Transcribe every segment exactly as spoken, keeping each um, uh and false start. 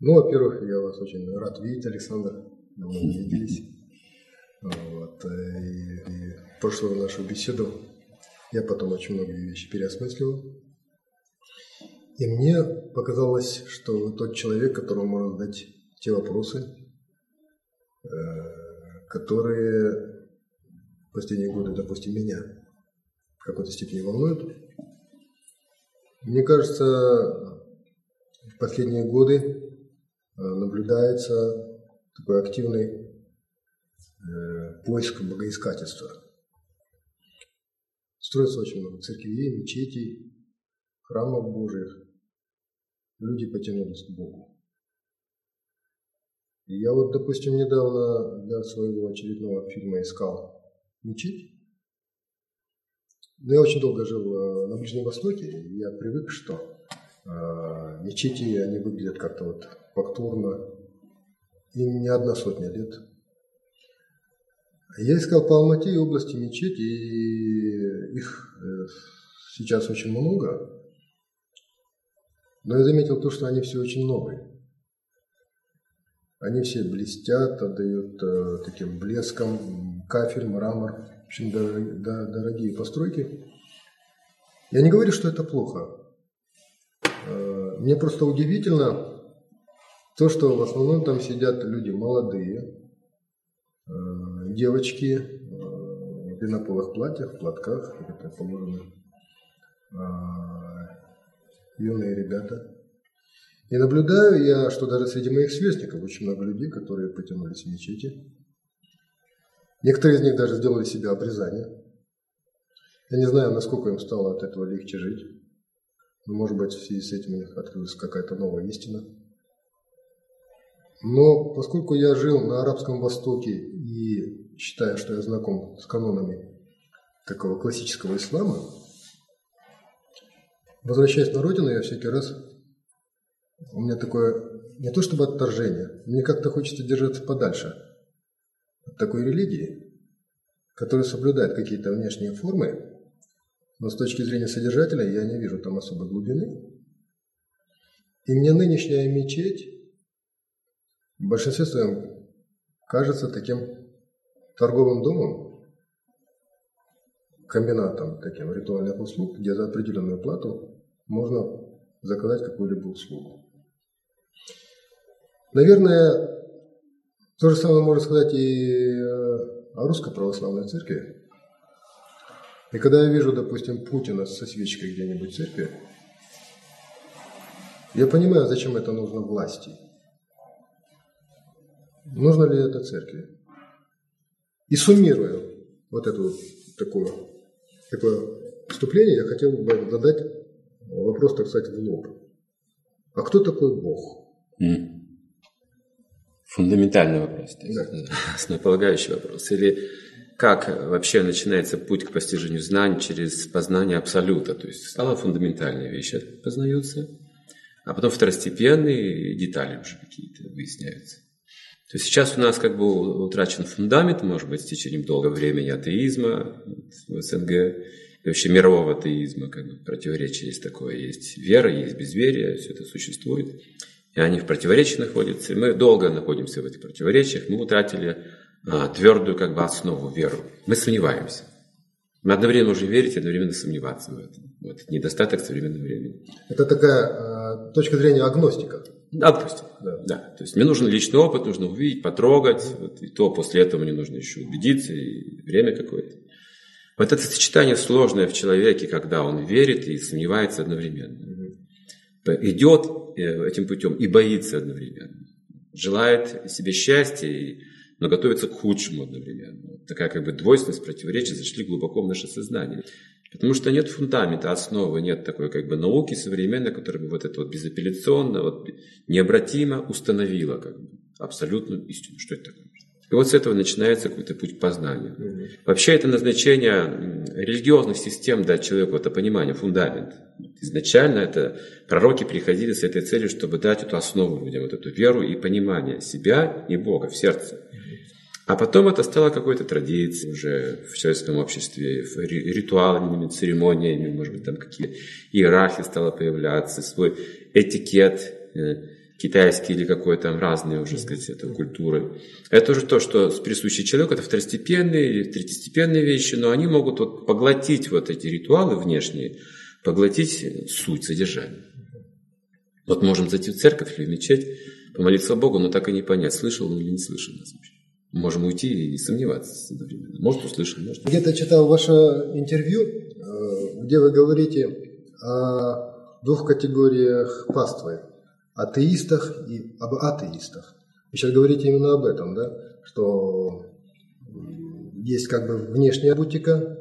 Ну, во-первых, я вас очень рад видеть, Александр. Давно не виделись. Вот. И, и прошлую нашу беседу я потом очень многие вещи переосмысливал. И мне показалось, что вы тот человек, которому можно задать те вопросы, которые в последние годы, допустим, меня в какой-то степени волнуют. Мне кажется, в последние годы наблюдается такой активный поиск богоискательства. Строится очень много церквей, мечетей, храмов Божьих. Люди потянулись к Богу. И я вот, допустим, недавно для своего очередного фильма искал мечеть. Но я очень долго жил на Ближнем Востоке, и я привык, что э, мечети, они выглядят как-то вот фактурно. Им не одна сотня лет. Я искал по Алмате и области мечети, и их э, сейчас очень много. Но я заметил то, что они все очень новые. Они все блестят, отдают э, таким блеском, кафель, мрамор. В общем, дор- дор- дорогие постройки. Я не говорю, что это плохо. Э, мне просто удивительно то, что в основном там сидят люди молодые, э, девочки э, в длиннополых платьях, в платках, как это положено. Э, юные ребята. И наблюдаю я, что даже среди моих сверстников очень много людей, которые потянулись в мечети. Некоторые из них даже сделали себе обрезание. Я не знаю, насколько им стало от этого легче жить. Но, может быть, в связи с этим у них открылась какая-то новая истина. Но поскольку я жил на Арабском Востоке и считаю, что я знаком с канонами такого классического ислама, возвращаясь на родину, я всякий раз, у меня такое, не то чтобы отторжение, мне как-то хочется держаться подальше от такой религии, которая соблюдает какие-то внешние формы, но с точки зрения содержателя я не вижу там особой глубины. И мне нынешняя мечеть в большинстве своем кажется таким торговым домом, комбинатом таким ритуальных услуг, где за определенную плату можно заказать какую-либо услугу. Наверное, то же самое можно сказать и о Русской Православной Церкви. И когда я вижу, допустим, Путина со свечкой где-нибудь в церкви, я понимаю, зачем это нужно власти. Нужно ли это церкви? И суммируя вот это вот такое, такое вступление, я хотел бы задать вопрос, так сказать, в лоб. А кто такой Бог? Mm. Фундаментальный вопрос, да. Основополагающий вопрос. Или как вообще начинается путь к постижению знаний через познание абсолюта? То есть сначала фундаментальные вещи познаются, а потом второстепенные детали уже какие-то выясняются. То есть сейчас у нас как бы утрачен фундамент, может быть, с течением долгого времени атеизма в СНГ, и вообще мирового атеизма, как бы противоречие есть такое, есть вера, есть безверие, все это существует, и они в противоречии находятся, и мы долго находимся в этих противоречиях, мы утратили а, твердую как бы основу, веру, мы сомневаемся. Мы одновременно можем верить, одновременно сомневаться в этом. Вот недостаток современного времени. Это такая э, точка зрения агностика. Агностика, да. да. То есть мне нужен личный опыт, нужно увидеть, потрогать, вот, и то после этого мне нужно еще убедиться, и время какое-то. Вот это сочетание сложное в человеке, когда он верит и сомневается одновременно. Идет этим путем и боится одновременно. Желает себе счастья, но готовится к худшему одновременно. Такая как бы двойственность, противоречия зашли глубоко в наше сознание. Потому что нет фундамента, основы, нет такой как бы науки современной, которая бы вот это вот безапелляционно, вот необратимо установила как бы абсолютную истину. Что это такое? И вот с этого начинается какой-то путь к познанию. Mm-hmm. Вообще это назначение религиозных систем дать человеку это понимание, фундамент. Изначально это пророки приходили с этой целью, чтобы дать эту основу людям, вот эту веру и понимание себя и Бога в сердце. Mm-hmm. А потом это стало какой-то традицией уже в человеческом обществе, ритуалами, церемониями, может быть, там какие-то иерархии стало появляться, свой этикет, китайский или какой-то там разные уже, сказать, это, культуры. Это уже то, что присуще человеку, это второстепенные или третьестепенные вещи, но они могут вот поглотить вот эти ритуалы внешние, поглотить суть, содержание. Вот можем зайти в церковь или в мечеть, помолиться Богу, но так и не понять, слышал он или не слышал нас вообще. Можем уйти и сомневаться одновременно. Может, услышал, может. Где-то читал ваше интервью, где вы говорите о двух категориях паствы. Атеистах и об атеистах. Вы сейчас говорите именно об этом, да? Что есть как бы внешняя атрибутика,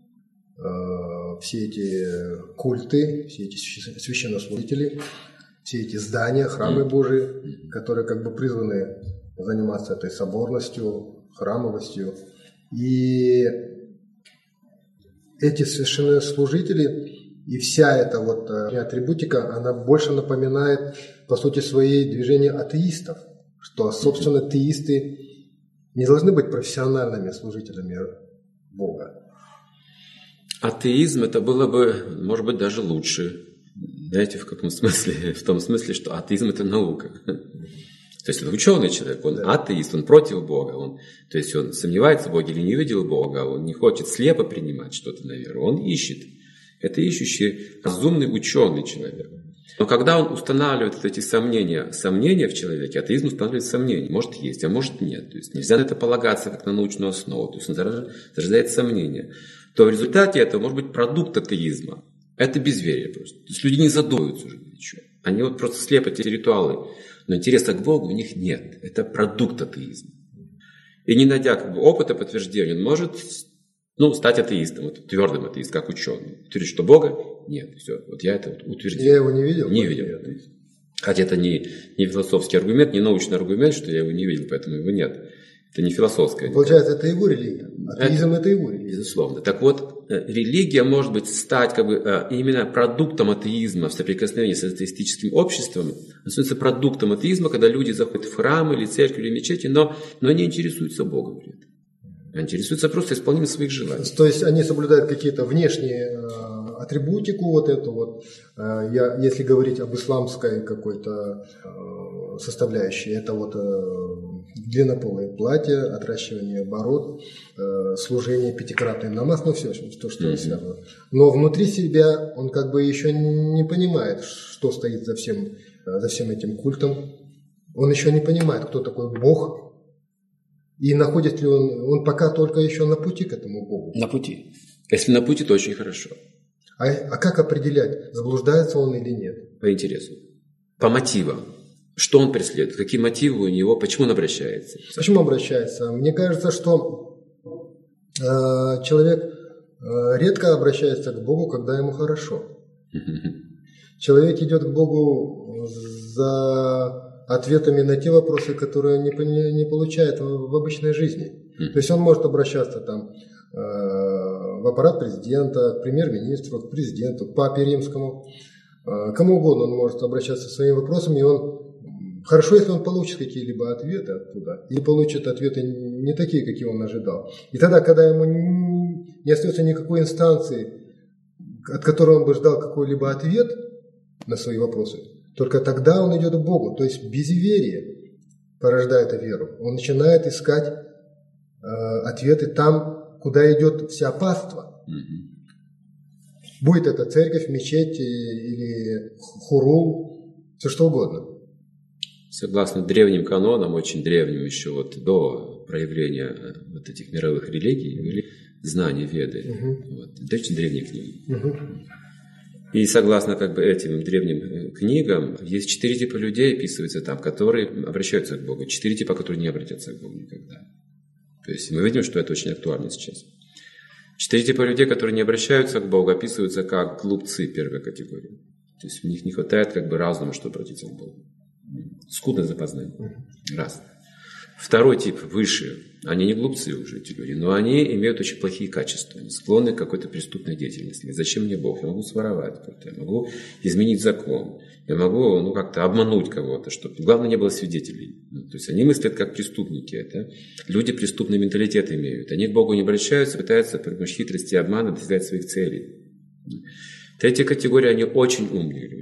все эти культы, все эти священнослужители, все эти здания, храмы mm. Божии, которые как бы призваны заниматься этой соборностью, храмовостью. И эти священнослужители и вся эта вот атрибутика, она больше напоминает, по сути своей, движение атеистов, что, собственно, атеисты не должны быть профессиональными служителями Бога. Атеизм это было бы, может быть, даже лучше. Знаете, в каком смысле? В том смысле, что атеизм это наука. То есть это ученый человек, он да. атеист, он против Бога. Он, то есть он сомневается в Боге или не видел Бога, он не хочет слепо принимать что-то на веру, он ищет. Это ищущий, разумный, ученый человек. Но когда он устанавливает эти сомнения, сомнения в человеке, атеизм устанавливает сомнения. Может есть, а может нет. То есть нельзя на это полагаться как на научную основу. То есть он зарождает сомнения. То в результате этого может быть продукт атеизма. Это безверие просто. То есть люди не задумываются уже ничего. Они вот просто слепят эти ритуалы. Но интереса к Богу у них нет. Это продукт атеизма. И не найдя как бы, опыта подтверждения, он может ну, стать атеистом, вот, твердым атеистом, как ученый. Утвердить, что Бога нет. Все. Вот я это утвердил. Я его не видел. Не видел. Нет. Хотя это не, не философский аргумент, не научный аргумент, что я его не видел, поэтому его нет. Это не философская. Получается, это его религия. Атеизм это, это его религия. Безусловно. Так вот, религия может быть стать как бы именно продуктом атеизма в соприкосновении с атеистическим обществом. Она становится продуктом атеизма, когда люди заходят в храм или церковь или мечети, но, но не интересуются Богом при этом. Они интересуются просто исполнением своих желаний. То есть они соблюдают какие-то внешние э, атрибутику, вот эту вот. Э, я, если говорить об исламской какой-то э, составляющей, это вот э, длиннополые платья, отращивание бород, э, служение, пятикратный намаз, ну все, то, что mm-hmm. связано. Но внутри себя он как бы еще не понимает, что стоит за всем, за всем этим культом. Он еще не понимает, кто такой Бог. И находит ли он, он пока только еще на пути к этому Богу? На пути. Если на пути, то очень хорошо. А, а как определять, заблуждается он или нет? По интересу. По мотивам. Что он преследует? Какие мотивы у него? Почему он обращается? Почему обращается? Мне кажется, что э, человек э, редко обращается к Богу, когда ему хорошо. Человек идет к Богу за ответами на те вопросы, которые не, не получает в, в обычной жизни. Mm. То есть он может обращаться там, э, в аппарат президента, к премьер-министру, к президенту, к папе римскому, э, кому угодно он может обращаться со своими вопросами, и он, хорошо, если он получит какие-либо ответы оттуда, или получит ответы не такие, какие он ожидал. И тогда, когда ему не, не остается никакой инстанции, от которой он бы ждал какой-либо ответ на свои вопросы, только тогда он идет к Богу. То есть безверие порождает веру. Он начинает искать э, ответы там, куда идет вся паства. Mm-hmm. Будет это церковь, мечеть или хурул, все что угодно. Согласно древним канонам, очень древним еще вот до проявления вот этих мировых религий, были знания Веды. Mm-hmm. Вот. Это очень древние книги. Mm-hmm. И согласно как бы этим древним книгам, есть четыре типа людей, описываются там, которые обращаются к Богу. Четыре типа, которые не обратятся к Богу никогда. То есть мы видим, что это очень актуально сейчас. Четыре типа людей, которые не обращаются к Богу, описываются как глупцы первой категории. То есть у них не хватает как бы разума, чтобы обратиться к Богу. Скудное запознание. Раз. Второй тип, выше. Они не глупцы уже, эти люди, но они имеют очень плохие качества. Они склонны к какой-то преступной деятельности. Зачем мне Бог? Я могу своровать, я могу изменить закон, я могу ну, как-то обмануть кого-то, чтобы главное не было свидетелей. Ну, то есть они мыслят как преступники. Это люди преступный менталитет имеют. Они к Богу не обращаются, пытаются при помощи хитрости и обмана достигать своих целей. Третья категория, они очень умные люди.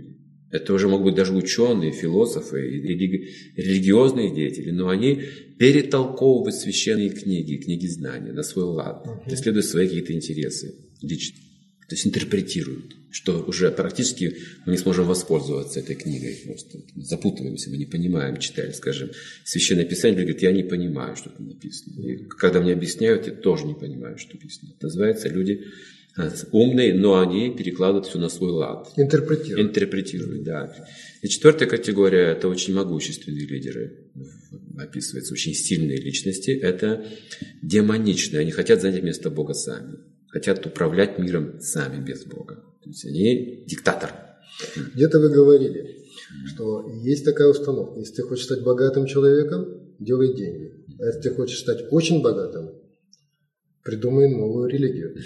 Это уже могут быть даже ученые, философы, религи... религиозные деятели, но они перетолковывают священные книги, книги знания на свой лад, uh-huh. преследуют свои какие-то интересы лично. То есть интерпретируют, что уже практически мы не сможем воспользоваться этой книгой. Просто запутываемся, мы не понимаем, читали, скажем, Священное Писание, говорит, я не понимаю, что там написано. И когда мне объясняют, я тоже не понимаю, что написано. Это называется, люди умные, но они перекладывают все на свой лад. Интерпретируют. Интерпретируют, да. И четвертая категория – это очень могущественные лидеры. Описывается очень сильные личности. Это демоничные. Они хотят занять место Бога сами. Хотят управлять миром сами, без Бога. То есть они диктатор. Где-то вы говорили, что есть такая установка. Если ты хочешь стать богатым человеком, делай деньги. А если ты хочешь стать очень богатым, придумай новую религию.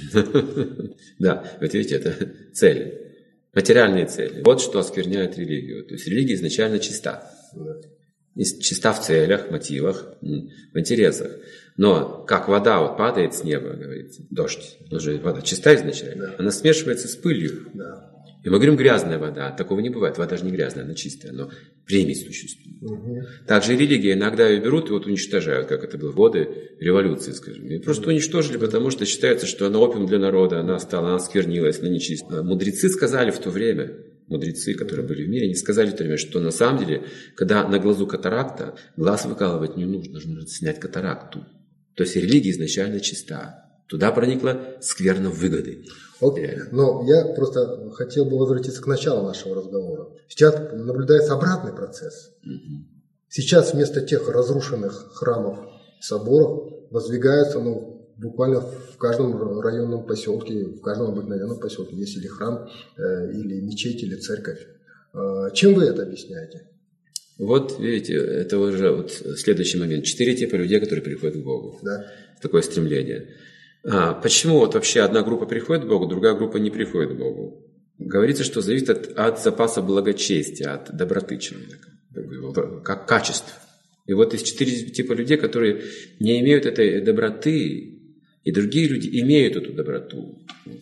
Да, вот видите, это цели. Материальные цели. Вот что оскверняет религию. То есть религия изначально чиста. Чиста в целях, мотивах, в интересах. Но как вода вот падает с неба, говорится, дождь, уже вода чистая изначально, да. Она смешивается с пылью. Да. И мы говорим грязная вода, такого не бывает, вода же не грязная, она чистая, но примесь существует. Угу. Также религия иногда ее берут и вот уничтожают, как это было в годы революции, скажем. И просто уничтожили, потому что считается, что она опиум для народа, она стала, она сквернилась, она нечистая. Мудрецы сказали в то время, мудрецы, которые были в мире, они сказали в то время, что на самом деле, когда на глазу катаракта, глаз выкалывать не нужно, нужно снять катаракту. То есть религия изначально чиста. Туда проникла скверно выгоды. Окей. Но я просто хотел бы возвратиться к началу нашего разговора. Сейчас наблюдается обратный процесс. Угу. Сейчас вместо тех разрушенных храмов, соборов воздвигаются, ну, буквально в каждом районном поселке, в каждом обыкновенном поселке есть или храм, э, или мечеть, или церковь. Э, чем вы это объясняете? Вот, видите, это уже вот следующий момент. Четыре типа людей, которые приходят к Богу. Да. Такое стремление. А, почему вот вообще одна группа приходит к Богу, другая группа не приходит к Богу? Говорится, что зависит от, от запаса благочестия, от доброты человека, как, как качеств. И вот из четырех типа людей, которые не имеют этой доброты, и другие люди имеют эту доброту.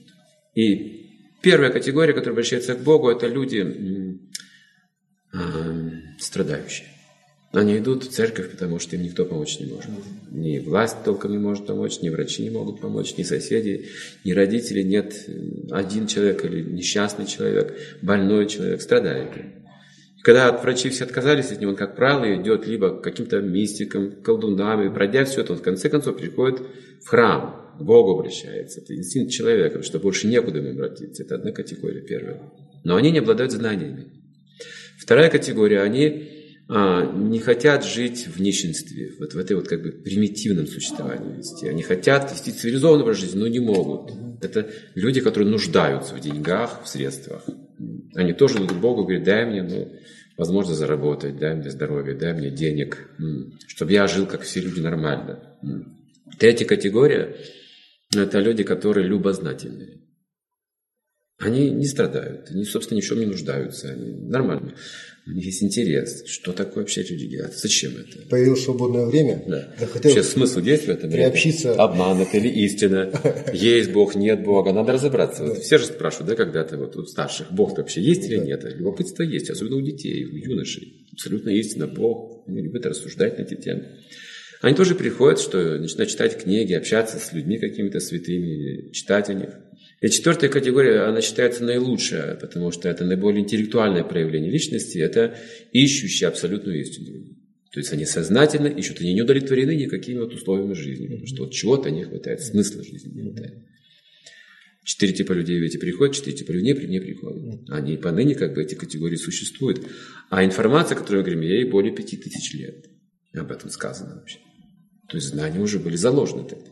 И первая категория, которая обращается к Богу, это люди страдающие. Они идут в церковь, потому что им никто помочь не может. Ни власть толком не может помочь, ни врачи не могут помочь, ни соседи, ни родители. Нет один человек или несчастный человек, больной человек, страдает. И когда от врачей все отказались от него, он, как правило, идет либо к каким-то мистикам, колдунам, и пройдя все это, он в конце концов приходит в храм, к Богу обращается. Это инстинкт человека, что больше некуда ему обратиться. Это одна категория, первая. Но они не обладают знаниями. Вторая категория, они а, не хотят жить в нищенстве, вот в этой вот как бы примитивном существовании вести. Они хотят вести цивилизованный образ жизни, но не могут. Это люди, которые нуждаются в деньгах, в средствах. Они тоже идут к Богу и говорят, дай мне, ну, возможность заработать, дай мне здоровье, дай мне денег, чтобы я жил, как все люди, нормально. Третья категория – это люди, которые любознательные. Они не страдают, они, собственно, ни в чем не нуждаются, они нормальные. У них есть интерес, что такое вообще религия, зачем это? Появилось свободное время. Да. Вообще смысл есть в этом? Приобщиться. Обман это или истина? Есть Бог, нет Бога, надо разобраться. Вот все же спрашивают, да, когда-то вот у старших, Бог вообще есть или нет? Любопытство есть, особенно у детей, у юношей. Абсолютно истина, Бог, они любят рассуждать на эти темы. Они тоже приходят, что начинают читать книги, общаться с людьми какими-то святыми, читать о них. И четвертая категория, она считается наилучшая, потому что это наиболее интеллектуальное проявление личности, это ищущие абсолютную истину. То есть они сознательно ищут, они не удовлетворены никакими вот условиями жизни, потому что вот чего-то не хватает, смысла жизни не хватает. Четыре типа людей эти приходят, четыре типа людей не приходят. Они поныне как бы эти категории существуют. А информация, которую мы говорим, ей более пяти тысяч лет. Об этом сказано вообще. То есть знания уже были заложены тогда.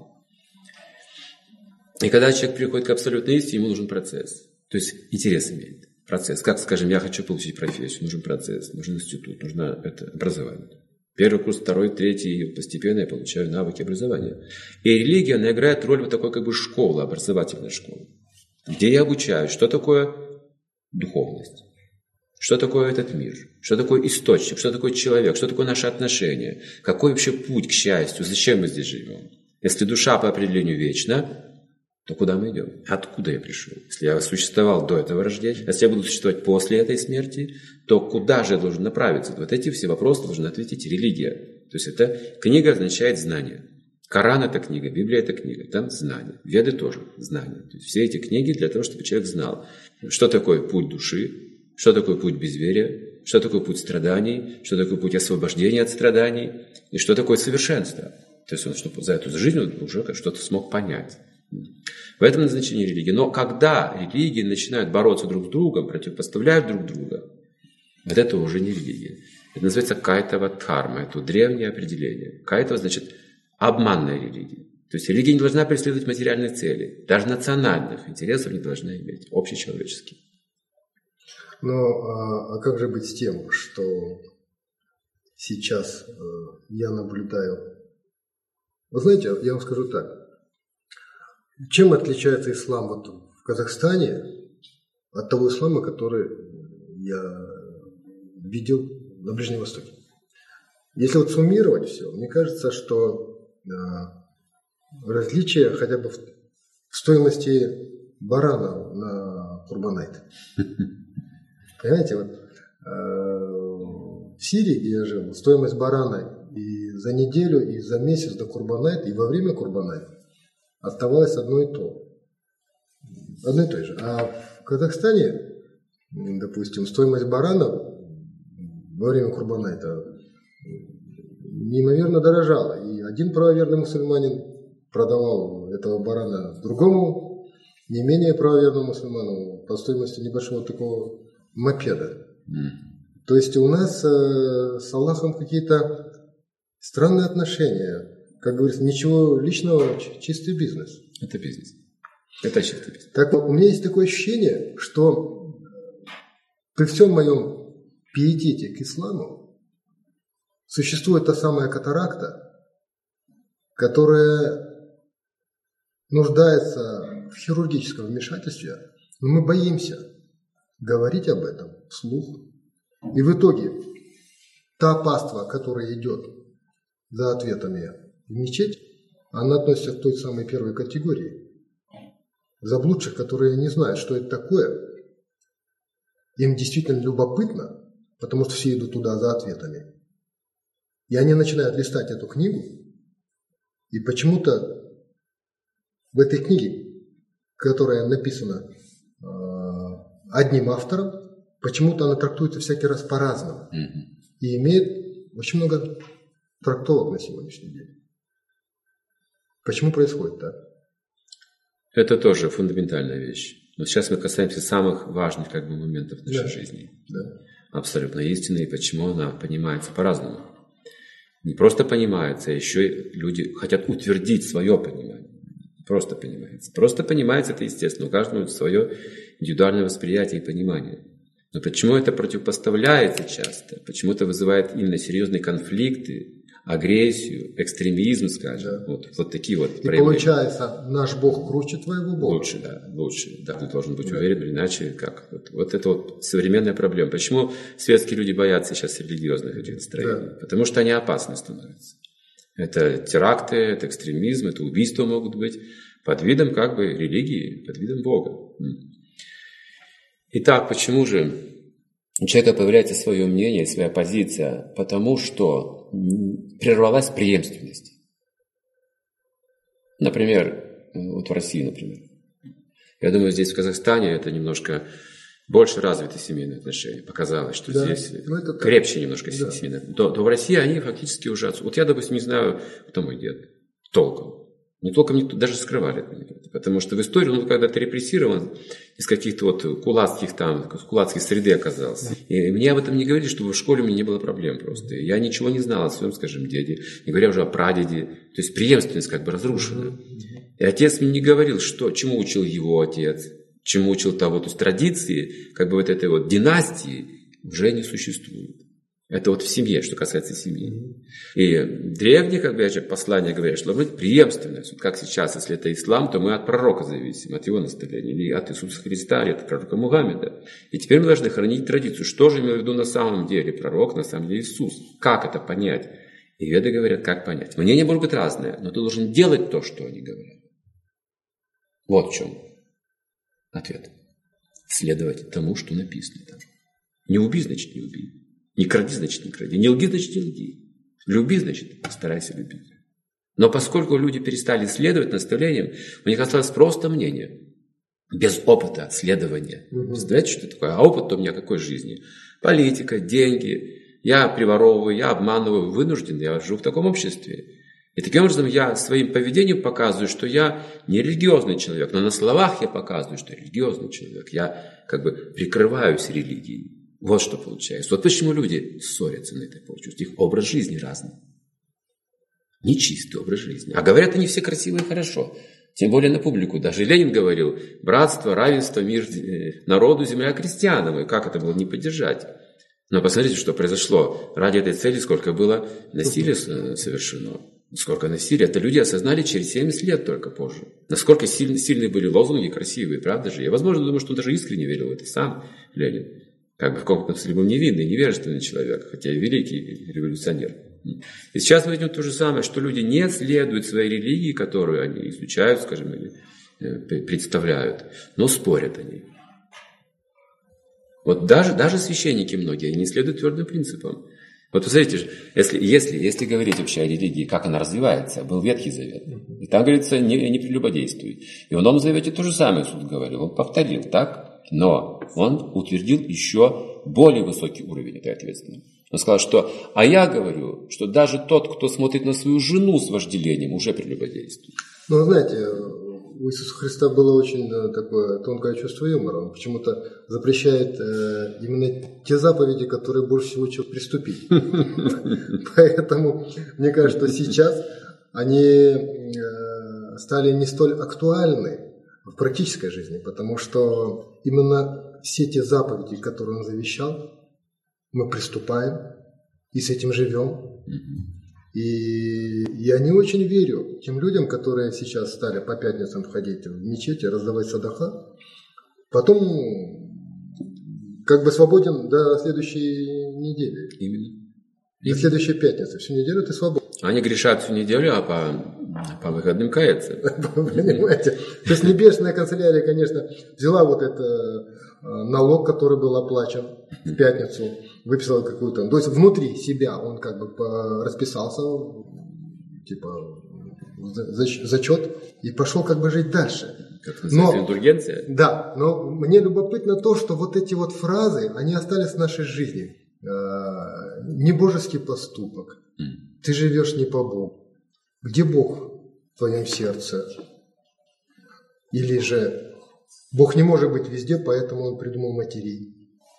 И когда человек приходит к абсолютной истине, ему нужен процесс. То есть интерес имеет. Процесс. Как, скажем, я хочу получить профессию, нужен процесс, нужен институт, нужно это образование. Первый курс, второй, третий, и постепенно я получаю навыки образования. И религия, она играет роль вот такой как бы школы, образовательной школы, где я обучаюсь, что такое духовность, что такое этот мир, что такое источник, что такое человек, что такое наши отношения, какой вообще путь к счастью, зачем мы здесь живем. Если душа по определению вечна, то куда мы идем? Откуда я пришел? Если я существовал до этого рождения, если я буду существовать после этой смерти, то куда же я должен направиться? Вот эти все вопросы должна ответить религия. То есть эта книга означает знание. Коран – это книга, Библия – это книга, там знание. Веды тоже знание. То есть все эти книги для того, чтобы человек знал, что такое путь души, что такое путь безверия, что такое путь страданий, что такое путь освобождения от страданий и что такое совершенство. То есть он, чтобы за эту жизнь он уже что-то смог понять. В этом назначение религии. Но когда религии начинают бороться друг с другом, противопоставляют друг друга, вот это уже не религия. Это называется кайтава дхарма, это древнее определение. Кайтава значит обманная религия. То есть религия не должна преследовать материальных целей, даже национальных интересов не должна иметь, общечеловеческих. Но а, а как же быть с тем, что сейчас э, я наблюдаю? Вы знаете, я вам скажу так. Чем отличается ислам вот в Казахстане от того ислама, который я видел на Ближнем Востоке? Если вот суммировать все, мне кажется, что э, различие хотя бы в стоимости барана на Курбан-айт. Понимаете, вот э, в Сирии, где я жил, стоимость барана и за неделю, и за месяц до Курбан-айт, и во время Курбан-айт оставалось одно и то. Одно и то же. А в Казахстане, допустим, стоимость барана во время Курбан-айта неимоверно дорожала. И один правоверный мусульманин продавал этого барана другому, не менее правоверному мусульману по стоимости небольшого такого мопеда. Mm. То есть у нас э, с Аллахом какие-то странные отношения. Как говорится, ничего личного, чистый бизнес. Это бизнес. Это чистый бизнес. Так вот, у меня есть такое ощущение, что при всем моем пиетете к исламу существует та самая катаракта, которая нуждается в хирургическом вмешательстве, но мы боимся говорить об этом вслух. И в итоге та паства, которая идет за ответами в мечеть, она относится к той самой первой категории. Заблудших, которые не знают, что это такое, им действительно любопытно, потому что все идут туда за ответами. И они начинают листать эту книгу, и почему-то в этой книге, которая написана э, одним автором, почему-то она трактуется всякий раз по-разному. Mm-hmm. И имеет очень много трактовок на сегодняшний день. Почему происходит так? Это тоже фундаментальная вещь. Но сейчас мы касаемся самых важных как бы, моментов нашей да. жизни. Да. Абсолютно истины, и почему она понимается по-разному. Не просто понимается, а еще и люди хотят утвердить свое понимание. Просто понимается. Просто понимается это естественно. У каждого свое индивидуальное восприятие и понимание. Но почему это противопоставляется часто? Почему это вызывает именно серьезные конфликты, агрессию, экстремизм, скажем. Да. Вот, вот такие вот и проявления. Получается, наш Бог круче твоего Бога. Лучше, да, лучше. Да, ты должен быть да. уверен, иначе как. Вот, вот это вот современная проблема. Почему светские люди боятся сейчас религиозных этих настроений? Да. Потому что они опасны становятся. Это теракты, это экстремизм, это убийства могут быть под видом как бы религии, под видом Бога. Итак, почему же у человека появляется свое мнение, своя позиция? Потому что прервалась преемственность. Например, вот в России, например. Я думаю, здесь в Казахстане это немножко больше развиты семейные отношения. Показалось, что да, здесь ну, крепче немножко да. семейные. То, то в России они фактически уже... Вот я, допустим, не знаю, кто мой дед. Толком. Но толком никто даже скрывали это. Потому что в истории, ну, когда ты репрессирован из каких-то вот кулацких там, кулацкой среды оказался. И мне об этом не говорили, что в школе у меня не было проблем просто. Я ничего не знал о своем, скажем, деде. Не говоря уже о прадеде. То есть преемственность как бы разрушена. И отец мне не говорил, что, чему учил его отец, чему учил того. То есть традиции, как бы вот этой вот династии уже не существует. Это вот в семье, что касается семьи. И древние, как бы, послания говорят, что должна быть преемственность. Вот как сейчас, если это ислам, то мы от пророка зависим, от его наставления, или от Иисуса Христа, или от пророка Мухаммеда. И теперь мы должны хранить традицию. Что же имел в виду на самом деле пророк, на самом деле Иисус? Как это понять? И веды говорят, как понять. Мнения могут быть разные, но ты должен делать то, что они говорят. Вот в чем ответ. Следовать тому, что написано там. Не убий, значит, не убей. Не кради, значит, не кради. Не лги, значит, не лги. Люби, значит, старайся любить. Но поскольку люди перестали следовать наставлениям, у них осталось просто мнение. Без опыта следования. Угу. Представляете, что это такое? А опыт у меня какой жизни? Политика, деньги. Я приворовываю, я обманываю, вынужден, я живу в таком обществе. И таким образом я своим поведением показываю, что я не религиозный человек. Но на словах я показываю, что я религиозный человек. Я как бы прикрываюсь религией. Вот что получается. Вот почему люди ссорятся на этой почве. У них образ жизни разный. Нечистый образ жизни. А говорят они все красиво и хорошо. Тем более на публику. Даже Ленин говорил: братство, равенство, мир народу, земля крестьянам. И как это было не поддержать? Но посмотрите, что произошло. Ради этой цели сколько было насилия совершено. Сколько насилия. Это люди осознали через семьдесят лет только позже. Насколько сильны, сильные были лозунги, красивые, правда же? Я, возможно, думаю, что он даже искренне верил в это сам, Ленин. Как бы в каком-то смысле был невинный, невежественный человек, хотя и великий революционер. И сейчас мы видим то же самое, что люди не следуют своей религии, которую они изучают, скажем, или представляют, но спорят о ней. Вот даже, даже священники многие не следуют твердым принципам. Вот посмотрите, если, если, если говорить вообще о религии, как она развивается, был Ветхий Завет. И там говорится: не, не прелюбодействуй. И в Новом Завете то же самое суд говорил, он повторил, так? Но он утвердил еще более высокий уровень этой ответственности. Он сказал, что, а я говорю, что даже тот, кто смотрит на свою жену с вожделением, уже прелюбодействует. Ну, вы знаете, у Иисуса Христа было очень такое тонкое чувство юмора. Он почему-то запрещает э, именно те заповеди, которые больше всего чего приступить. Поэтому мне кажется, что сейчас они стали не столь актуальны в практической жизни, потому что именно все те заповеди, которые он завещал, мы приступаем и с этим живем. И я не очень верю тем людям, которые сейчас стали по пятницам входить в мечети, раздавать садаха, потом как бы свободен до следующей недели. Именно. До следующей пятницы. Всю неделю ты свободен. Они грешат всю неделю, а по, по выходным каются. Понимаете? То есть небесная канцелярия, конечно, взяла вот этот налог, который был оплачен в пятницу, выписала какую-то... То есть внутри себя он как бы расписался, типа зачет, и пошел как бы жить дальше. Как называется, индульгенция? Да, но мне любопытно то, что вот эти вот фразы, они остались в нашей жизни. Небожеский поступок. Mm. Ты живешь не по Богу. Где Бог в твоем сердце? Или же Бог не может быть везде, поэтому Он придумал матерей.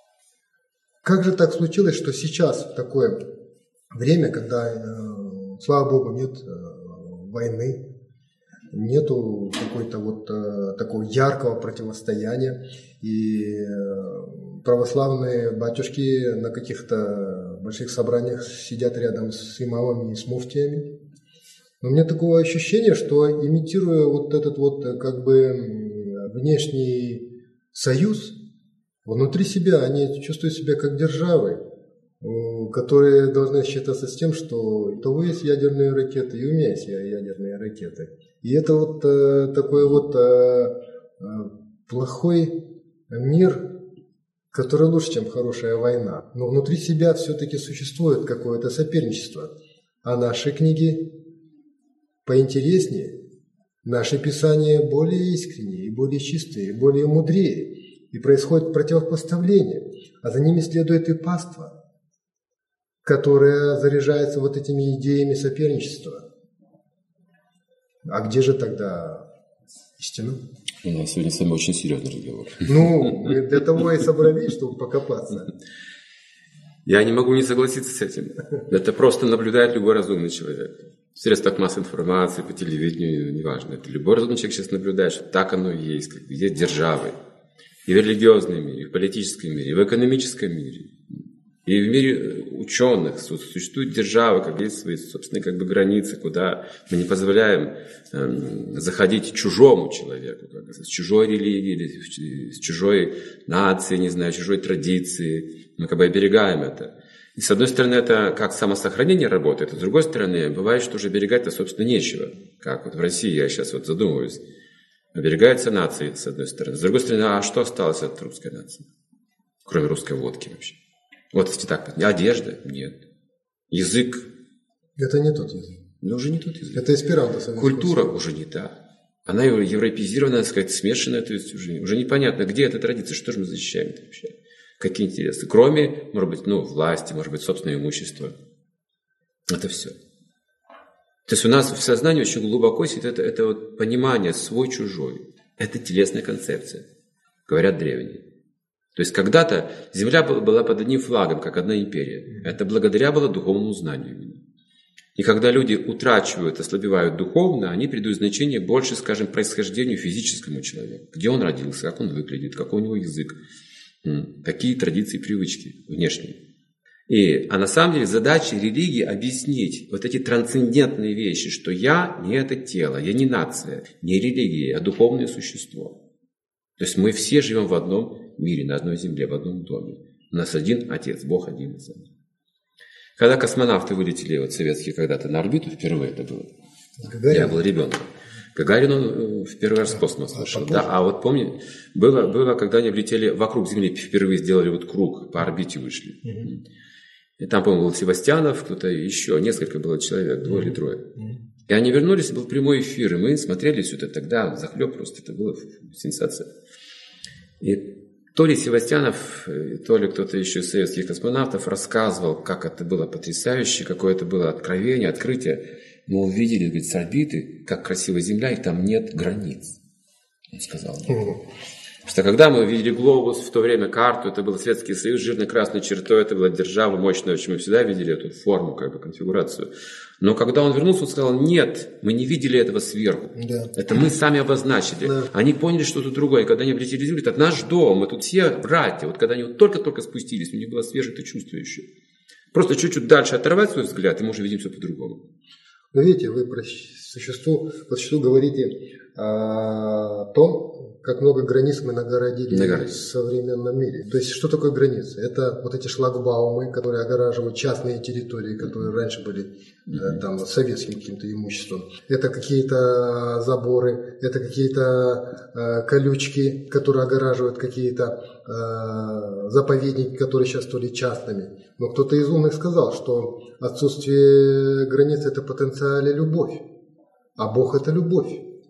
Как же так случилось, что сейчас в такое время, когда, слава Богу, нет войны, нету какой-то вот такого яркого противостояния, и православные батюшки на каких-то больших собраниях сидят рядом с имамами и с муфтиями. Но у меня такое ощущение, что имитируя вот этот вот как бы внешний союз, внутри себя они чувствуют себя как державы, которые должны считаться с тем, что у того есть ядерные ракеты, и у меня есть ядерные ракеты. И это вот такой вот плохой мир, который лучше, чем хорошая война. Но внутри себя все-таки существует какое-то соперничество. А наши книги поинтереснее, наши писания более искренние, более чистые, более мудрее. И происходит противопоставление. А за ними следует и паства, которая заряжается вот этими идеями соперничества. А где же тогда истина? У нас сегодня с вами очень серьезный разговор. Ну, мы для того и собрались, чтобы покопаться. Я не могу не согласиться с этим. Это просто наблюдает любой разумный человек. В средствах массовой информации, по телевидению, неважно. Это любой разумный человек сейчас наблюдает, что так оно и есть. Как есть державы. И в религиозном мире, и в политическом мире, и в экономическом мире. И в мире ученых существуют державы, как есть свои собственные как бы, границы, куда мы не позволяем эм, заходить чужому человеку, как бы, с чужой религией, с чужой нацией, не знаю, чужой традиции. Мы как бы оберегаем это. И с одной стороны, это как самосохранение работает, а с другой стороны, бывает, что уже оберегать-то, собственно, нечего. Как вот в России, я сейчас вот задумываюсь. Оберегается нации, с одной стороны. С другой стороны, а что осталось от русской нации? Кроме русской водки вообще. Вот если так, одежда? Нет. Язык? Это не тот язык. Ну, уже не тот язык. Это эсперанто. Культура уже не та. Она европеизированная, так сказать, смешанная, то есть уже, уже непонятно, где эта традиция, что же мы защищаем вообще. Какие интересы. Кроме, может быть, ну, власти, может быть, собственное имущество. Это все. То есть у нас в сознании очень глубоко сидит это, это вот понимание свой-чужой. Это телесная концепция, говорят древние. То есть когда-то земля была под одним флагом, как одна империя. Это благодаря было духовному знанию. И когда люди утрачивают, ослабевают духовно, они придают значение больше, скажем, происхождению физическому человеку. Где он родился, как он выглядит, какой у него язык, какие традиции, привычки внешние. И, а на самом деле задача религии объяснить вот эти трансцендентные вещи, что я не это тело, я не нация, не религия, я духовное существо. То есть мы все живем в одном мире, на одной земле, в одном доме. У нас один Отец, Бог один. Когда космонавты вылетели, вот советские, когда-то на орбиту, впервые это было. Гагарин? Я был ребенком. Гагарин он в первый раз в космос вышел. А, да, а вот помню, было, было, когда они влетели вокруг Земли, впервые сделали вот круг, по орбите вышли. Угу. И там, по-моему, был Севастьянов, кто-то еще, несколько было человек, двое mm-hmm. или трое. Mm-hmm. И они вернулись, был прямой эфир, и мы смотрели все это тогда, захлеб просто, это была сенсация. И то ли Севастьянов, то ли кто-то еще из советских космонавтов рассказывал, как это было потрясающе, какое это было откровение, открытие. Мы увидели, говорит, с орбиты, как красивая Земля, и там нет границ. Он сказал. Mm-hmm. Что когда мы видели глобус, в то время карту, это был Советский Союз, жирной красной чертой, это была держава мощная, очень мы всегда видели эту форму, как бы, конфигурацию. Но когда он вернулся, он сказал, нет, мы не видели этого сверху. Да. Это мы сами обозначили. Да. Они поняли, что тут другое. И когда они облетели Землю, это наш дом, мы тут все братья. Вот когда они вот только-только спустились, у них было свежее чувство еще. Просто чуть-чуть дальше оторвать свой взгляд, и мы уже видим все по-другому. Но видите, вы по существу, по существу говорите о том, как много границ мы нагородили в современном мире. То есть, что такое границы? Это вот эти шлагбаумы, которые огораживают частные территории, которые раньше были mm-hmm. там советским каким-то имуществом. Это какие-то заборы, это какие-то э, колючки, которые огораживают какие-то э, заповедники, которые сейчас стали частными. Но кто-то из умных сказал, что отсутствие границ – это потенциально любовь, а Бог – это любовь.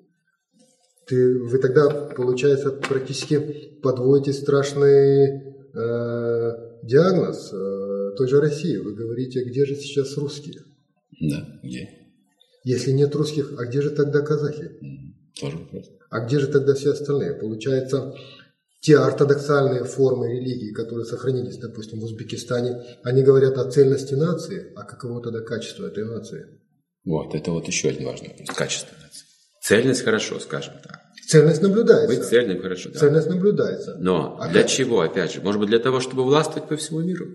Ты, вы тогда, получается, практически подводите страшный э, диагноз э, той же России. Вы говорите, где же сейчас русские? Да, где? Если нет русских, а где же тогда казахи? Тоже вопрос. А где же тогда все остальные? Получается, те ортодоксальные формы религии, которые сохранились, допустим, в Узбекистане, они говорят о цельности нации, а каково тогда качество этой нации? Вот, это вот еще один важный вопрос. Качество нации. Цельность хорошо, скажем так. Цельность наблюдается. Быть цельным хорошо, да. Цельность наблюдается. Но а для как? Чего, опять же? Может быть, для того, чтобы властвовать по всему миру.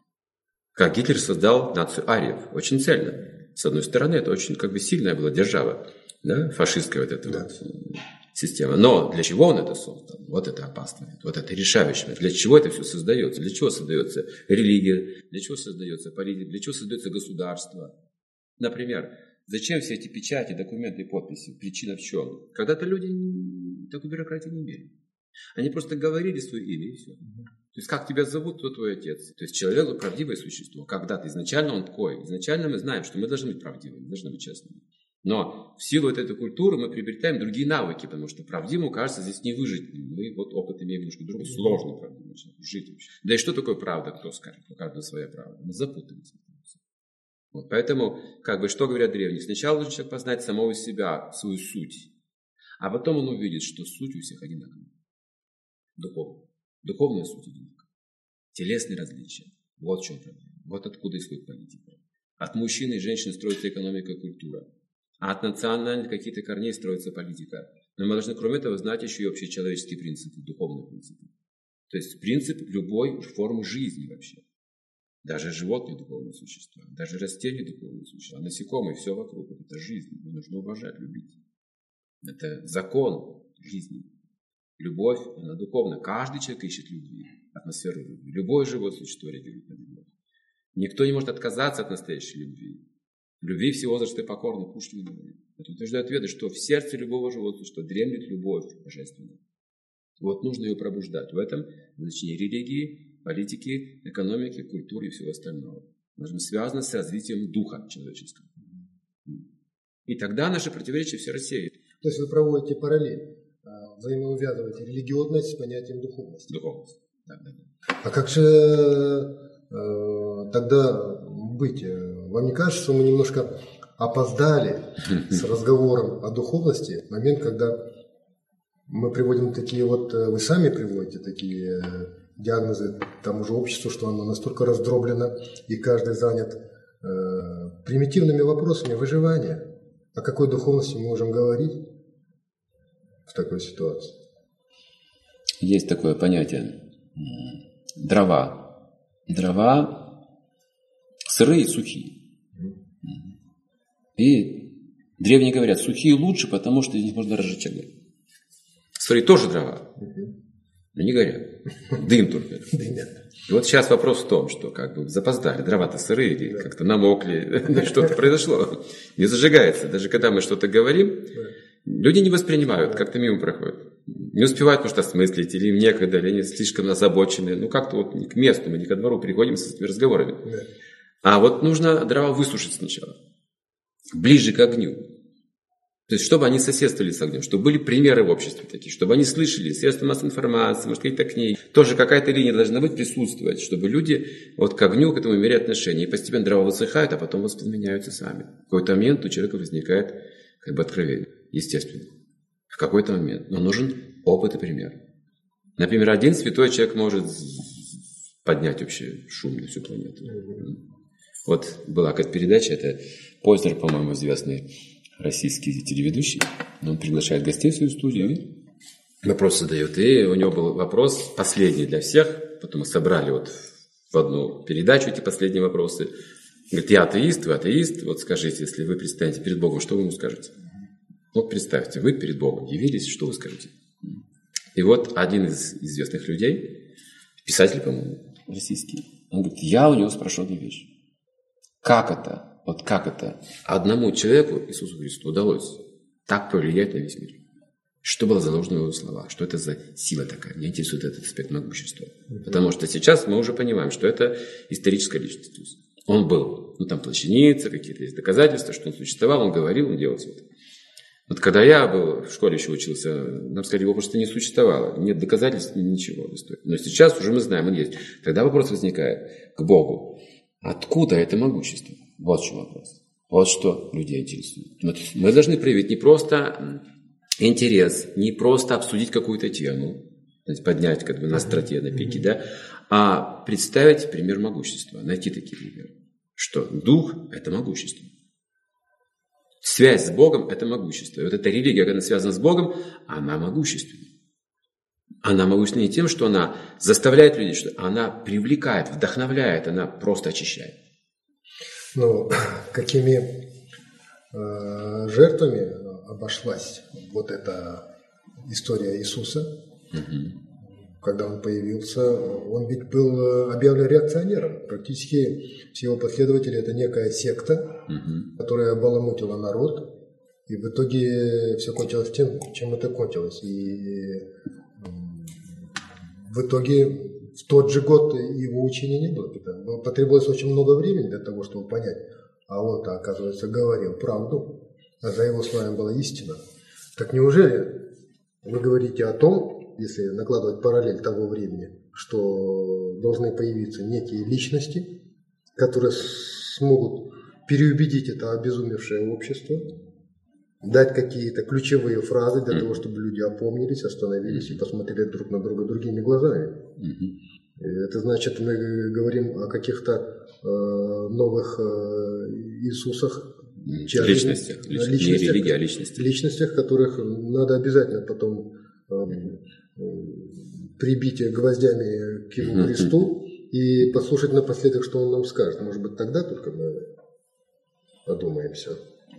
Как Гитлер создал нацию ариев. Очень цельно. С одной стороны, это очень как бы сильная была держава. Да? Фашистская вот эта да. вот система. Но для чего он это создал? Вот это опасно. Вот это решающее. Для чего это все создается? Для чего создается религия? Для чего создается политика? Для чего создается государство? Например, зачем все эти печати, документы и подписи? Причина в чем? Когда-то люди такой бюрократии не имели. Они просто говорили свое имя и все. Угу. То есть, как тебя зовут, кто твой отец. То есть, человек – правдивое существо. Когда-то изначально он такой. Изначально мы знаем, что мы должны быть правдивыми, должны быть честными. Но в силу вот этой культуры мы приобретаем другие навыки, потому что правдивому, кажется, здесь не выжить. Мы вот опыт имеем немножко другой, сложно правдивым жить вообще. Да и что такое правда, кто скажет? У каждого своя правда. Мы запутаемся. Вот, поэтому, как бы, что говорят древние? Сначала нужно человек познать самого себя, свою суть. А потом он увидит, что суть у всех одинаковая. Духовная. Духовная суть одинаковая. Телесные различия. Вот в чем проблема. Вот откуда исходит политика. От мужчин и женщин строится экономика и культура. А от национальных каких-то корней строится политика. Но мы должны, кроме этого, знать еще и общечеловеческие принципы, духовные принципы. То есть принцип любой формы жизни вообще. Даже животные духовные существа, даже растения духовные существа, насекомые, все вокруг. Это жизнь. Ее нужно уважать, любить. Это закон жизни. Любовь, она духовна. Каждый человек ищет любви, атмосферу любви. Любое живое существо реагирует на любовь. Никто не может отказаться от настоящей любви. любви все возрасты покорны, Пушкин говорит. Это утверждает Веды, что в сердце любого животного, что дремлет любовь божественная. Вот нужно ее пробуждать. В этом значение религии, политики, экономики, культуры и всего остального. Нужно связано с развитием духа человеческого. И тогда наши противоречия все рассеют. То есть вы проводите параллель, взаимоувязываете религиозность с понятием духовности. Духовность. Да, да, да. А как же э, тогда быть? Вам не кажется, что мы немножко опоздали с разговором о духовности в момент, когда мы приводим такие вот, вы сами приводите такие диагнозы тому же обществу, что оно настолько раздроблено, и каждый занят э, примитивными вопросами выживания. О какой духовности мы можем говорить в такой ситуации? Есть такое понятие дрова. Дрова сырые и сухие. И древние говорят, сухие лучше, потому что из них можно разжечь огонь. Сырые тоже дрова, но не горят. Дым только. И вот сейчас вопрос в том, что как бы запоздали, дрова-то сырые, или как-то намокли, что-то произошло. Не зажигается. Даже когда мы что-то говорим, люди не воспринимают, как-то мимо проходят. Не успевают, может, осмыслить, или им некогда, или они слишком озабочены. Ну, как-то вот не к месту, мы не ко двору приходим с этими разговорами. А вот нужно дрова высушить сначала, ближе к огню. То есть, чтобы они соседствовали с огнем, чтобы были примеры в обществе такие, чтобы они слышали, средства массовой информации, может, какие-то книги. Тоже какая-то линия должна быть, присутствовать, чтобы люди вот к огню, к этому имели отношение. И постепенно дрова высыхают, а потом воспламеняются сами. В какой-то момент у человека возникает как бы откровение, естественно. В какой-то момент. Но нужен опыт и пример. Например, один святой человек может поднять вообще шум на всю планету. Вот была какая-то передача, это Познер, по-моему, известный российский телеведущий. Он приглашает гостей в свою студию и вопрос задает. И у него был вопрос последний для всех. Потом мы собрали вот в одну передачу эти последние вопросы. Говорит, я атеист, вы атеист. Вот скажите, если вы предстанете перед Богом, что вы ему скажете? Вот представьте, вы перед Богом явились, что вы скажете? И вот один из известных людей, писатель, по-моему, российский, он говорит, я у него спрошу одну вещь. Как это? Вот как это одному человеку, Иисусу Христу, удалось так повлиять на весь мир? Что было заложено в его слова? Что это за сила такая? Меня интересует этот аспект могущества. Потому что сейчас мы уже понимаем, что это историческая личность. Он был, ну там плащаница, какие-то есть доказательства, что он существовал, он говорил, он делал все это. Вот когда я был в школе еще учился, нам сказали, его просто не существовало. Нет доказательств, ничего. Но сейчас уже мы знаем, он есть. Тогда вопрос возникает к Богу. Откуда это могущество? Вот в чем вопрос. Вот что людей интересует. Мы должны проявить не просто интерес, не просто обсудить какую-то тему, поднять как бы на остроте, на пике, да, а представить пример могущества, найти такие примеры. Что дух – это могущество. Связь с Богом – это могущество. И вот эта религия, когда она связана с Богом, она могущественна. Она могущественна не тем, что она заставляет людей, что она привлекает, вдохновляет, она просто очищает. Ну, какими э, жертвами обошлась вот эта история Иисуса, угу. Когда он появился, он ведь был объявлен реакционером. Практически все его последователи – это некая секта, угу. которая баламутила народ, и в итоге все кончилось тем, чем это кончилось. И в итоге в тот же год его учения не было. Потребовалось очень много времени для того, чтобы понять, а он-то, оказывается, говорил правду, а за его словами была истина. Так неужели вы говорите о том, если накладывать параллель того времени, что должны появиться некие личности, которые смогут переубедить это обезумевшее общество, дать какие-то ключевые фразы для mm-hmm. того, чтобы люди опомнились, остановились mm-hmm. и посмотрели друг на друга другими глазами. Mm-hmm. Это значит, мы говорим о каких-то э, новых э, Иисусах, mm-hmm. личностях, личностях, личностях, не религия, а личностях. личностях, которых надо обязательно потом э, прибить гвоздями к его кресту mm-hmm. и послушать напоследок, что он нам скажет. Может быть, тогда только мы подумаем все.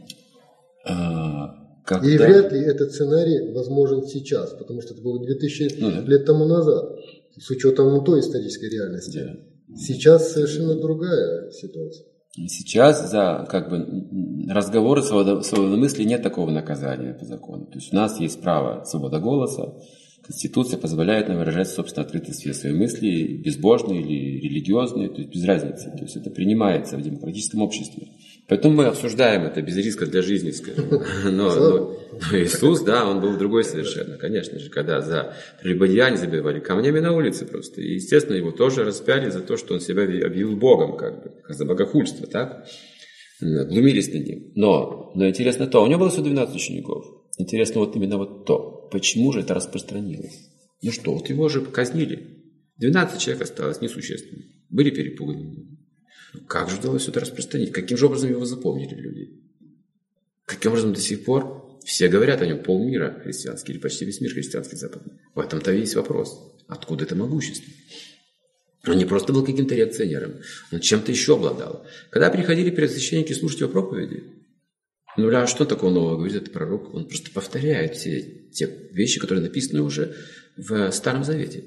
А, когда... И вряд ли этот сценарий возможен сейчас, потому что это было две тысячи ну, да. лет тому назад, с учетом той исторической реальности. Да. Сейчас совершенно другая ситуация. Сейчас за как бы разговоры свободы мысли нет такого наказания по закону. То есть у нас есть право свобода голоса. Конституция позволяет нам выражать, собственно, открытые все свои мысли, безбожные или религиозные, то есть без разницы. То есть это принимается в демократическом обществе. Поэтому мы обсуждаем это без риска для жизни, скажем. Но, но, но Иисус, да, он был другой совершенно. Конечно же, когда за прелюбодеяние забивали камнями на улице просто. И, естественно, его тоже распяли за то, что он себя объявил Богом, как бы, за богохульство, так? Глумились над ним. Но, но интересно то, у него было всего двенадцать учеников. Интересно вот именно вот то, почему же это распространилось. Ну что, вот его же казнили. двенадцать человек осталось, несущественно. Были перепуганы. Как же удалось это распространить? Каким же образом его запомнили люди? Каким образом до сих пор все говорят о нем, полмира христианский, или почти весь мир христианский западный. В этом-то весь вопрос. Откуда это могущество? Он не просто был каким-то реакционером, он чем-то еще обладал. Когда приходили первосвященники слушать его проповеди, ну, а что такого нового говорит этот пророк? Он просто повторяет все те вещи, которые написаны уже в Старом Завете.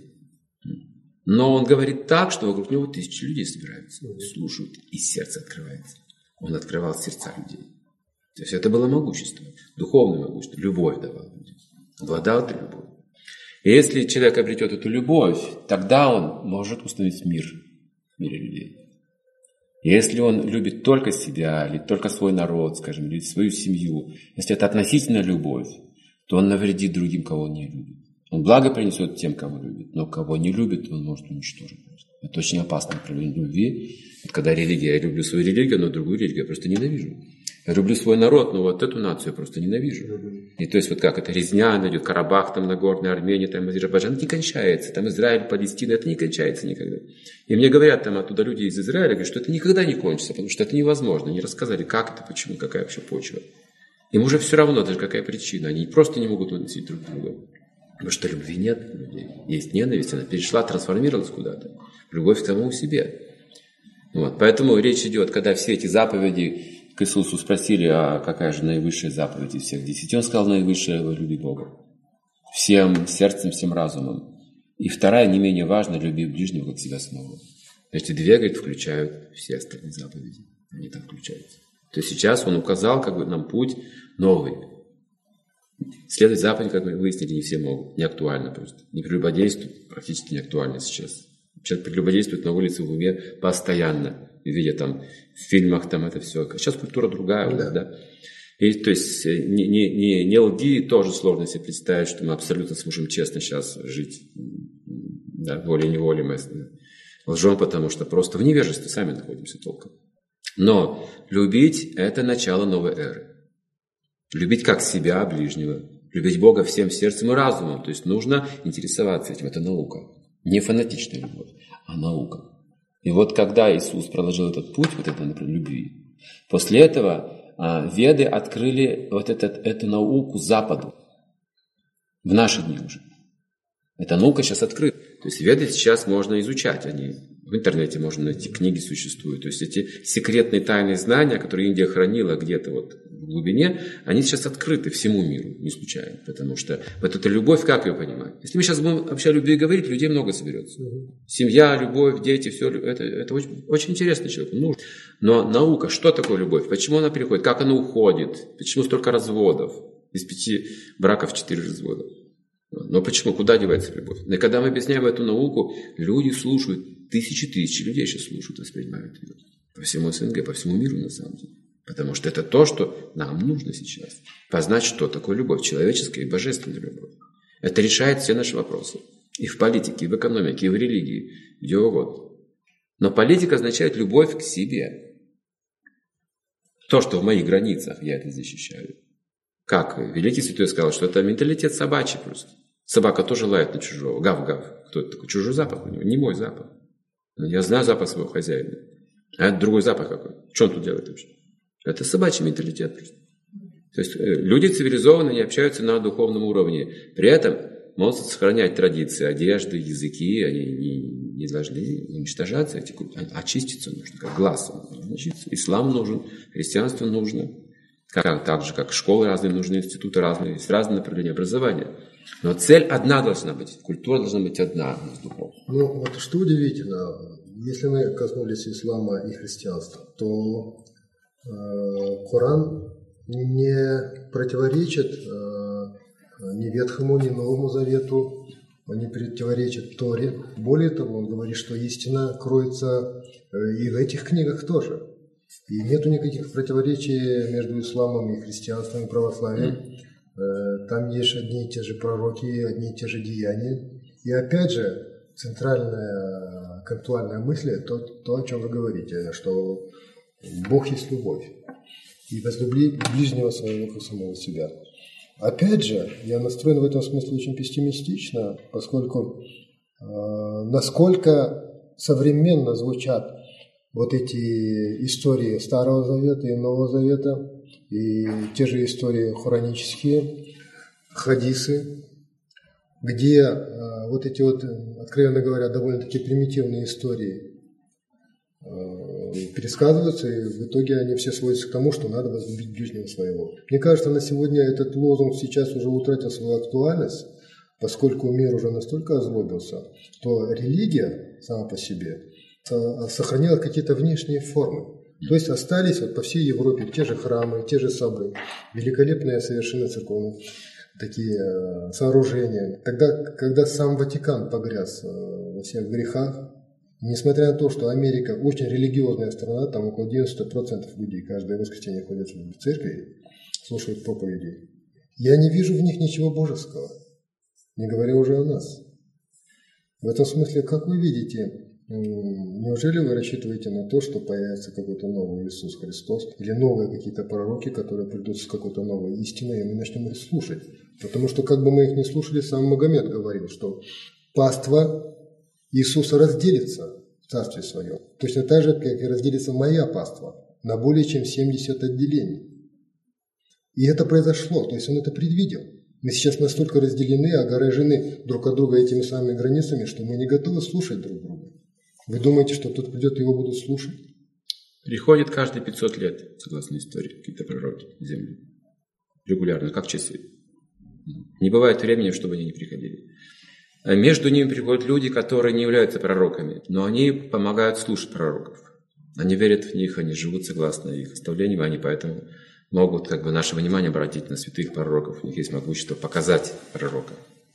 Но он говорит так, что вокруг него тысячи людей собираются, слушают, и сердце открывается. Он открывал сердца людей. То есть это было могущество, духовное могущество, любовь давал людям. Обладал этой любовью. И если человек обретет эту любовь, тогда он может установить мир в мире людей. Если он любит только себя, или только свой народ, скажем, или свою семью, если это относительная любовь, то он навредит другим, кого он не любит. Он благо принесет тем, кого любит, но кого не любит, он может уничтожить. Это очень опасное проявление любви. Вот когда религия, я люблю свою религию, но другую религию я просто ненавижу. Я люблю свой народ, но вот эту нацию я просто ненавижу. И то есть вот как это резня идет, Карабах, там Нагорная Армения, там Азербайджан, это не кончается. Там Израиль, Палестина, это не кончается никогда. И мне говорят там оттуда люди из Израиля, говорят, что это никогда не кончится, потому что это невозможно. Они рассказали, как это, почему, какая вообще почва. Им уже все равно, даже какая причина. Они просто не могут выносить друг друга. Потому что любви нет у людей. Есть ненависть, она перешла, трансформировалась куда-то. Любовь к самому себе. Вот. Поэтому речь идет, когда все эти заповеди к Иисусу спросили, а какая же наивысшая заповедь из всех десяти, он сказал, наивысшая – люби Бога. Всем сердцем, всем разумом. И вторая, не менее важная, люби ближнего, как себя самого. Эти две, говорит, включают все остальные заповеди. Они там включаются. То есть сейчас он указал как бы, нам путь новый. Следовать заповеди, как мы выяснили, не все могут. Не актуально просто. Не прелюбодействуют, практически не актуально сейчас. Человек прелюбодействует на улице в уме постоянно. Видя там в фильмах там это все. Сейчас культура другая. Да. Да? И, то есть не, не, не, не лги, тоже сложно себе представить, что мы абсолютно сможем честно сейчас жить. Да, волей-неволей мы лжем, потому что просто в невежестве сами находимся толком. Но любить – это начало новой эры. Любить как себя, ближнего. Любить Бога всем сердцем и разумом. То есть нужно интересоваться этим. Это наука. Не фанатичная любовь, а наука. И вот когда Иисус проложил этот путь, вот это, например, любви, после этого а, веды открыли вот этот, эту науку Западу. В наши дни уже. Эта наука сейчас открыта. То есть веды сейчас можно изучать. Они в интернете можно найти, книги существуют. То есть эти секретные тайные знания, которые Индия хранила где-то вот в глубине, они сейчас открыты всему миру, не случайно. Потому что вот эта любовь, как ее понимать? Если мы сейчас будем вообще о любви говорить, людей много соберется. Семья, любовь, дети, все. Это, это очень, очень интересно человеку. Нужно. Но наука, что такое любовь? Почему она приходит? Как она уходит? Почему столько разводов? Из пяти браков четыре развода. Но почему? Куда девается любовь? И когда мы объясняем эту науку, люди слушают, тысячи тысячи людей сейчас слушают, воспринимают ее. По всему СНГ, по всему миру на самом деле. Потому что это то, что нам нужно сейчас. Познать, что такое любовь, человеческая и божественная любовь. Это решает все наши вопросы. И в политике, и в экономике, и в религии, где угодно. Но политика означает любовь к себе. То, что в моих границах, я это защищаю. Как великий святой сказал, что это менталитет собачий просто. Собака тоже лает на чужого. Гав-гав. Кто это такой? Чужой запах у него. Не мой запах. Я знаю запах своего хозяина. А это другой запах какой. Что он тут делает вообще? Это собачий менталитет просто. То есть люди цивилизованные не общаются на духовном уровне. При этом могут сохранять традиции, одежды, языки. Они не, не должны уничтожаться. Эти, очиститься нужно, как глаз. Ислам нужен, христианство нужно. Как, так же, как школы разные нужны, институты разные, есть разные направления образования. Но цель одна должна быть. Культура должна быть одна. Ну, вот что удивительно, если мы коснулись ислама и христианства, то э, Коран не противоречит э, ни Ветхому, ни Новому Завету, он не противоречит Торе. Более того, он говорит, что истина кроется и в этих книгах тоже. И нету никаких противоречий между исламом и христианством и православием. Там есть одни и те же пророки, одни и те же деяния. И опять же, центральная концептуальная мысль, то, то, о чем вы говорите, что Бог есть любовь. И возлюби ближнего своего, как самого себя. Опять же, я настроен в этом смысле очень пессимистично, поскольку э, насколько современно звучат вот эти истории Старого Завета и Нового Завета, и те же истории хуранические, хадисы, где э, вот эти вот, откровенно говоря, довольно-таки примитивные истории пересказываются, и в итоге они все сводятся к тому, что надо возлюбить ближнего своего. Мне кажется, на сегодня этот лозунг сейчас уже утратил свою актуальность, поскольку мир уже настолько озлобился, что религия сама по себе сохранила какие-то внешние формы. То есть остались вот по всей Европе те же храмы, те же соборы, великолепные совершенно церковные такие сооружения. Тогда, когда сам Ватикан погряз во всех грехах, несмотря на то, что Америка очень религиозная страна, там около девяносто процентов людей каждое воскресенье ходят в церкви, слушают проповеди, я не вижу в них ничего божеского, не говоря уже о нас. В этом смысле, как вы видите, неужели вы рассчитываете на то, что появится какой-то новый Иисус Христос или новые какие-то пророки, которые придут с какой-то новой истиной, и мы начнем их слушать? Потому что, как бы мы их не слушали, сам Магомед говорил, что паства Иисуса разделится в Царстве Своем, точно так же, как и разделится моя паства на более чем семьдесят отделений. И это произошло, то есть Он это предвидел. Мы сейчас настолько разделены, огорожены друг от друга этими самыми границами, что мы не готовы слушать друг друга. Вы думаете, что тут придет и его будут слушать? Приходит каждые пятьсот лет, согласно истории, какие-то пророки в землю. Регулярно, как часы. Не бывает времени, чтобы они не приходили. Между ними приходят люди, которые не являются пророками, но они помогают слушать пророков. Они верят в них, они живут согласно их наставлениям, они поэтому могут как бы наше внимание обратить на святых пророков. У них есть могущество показать пророка.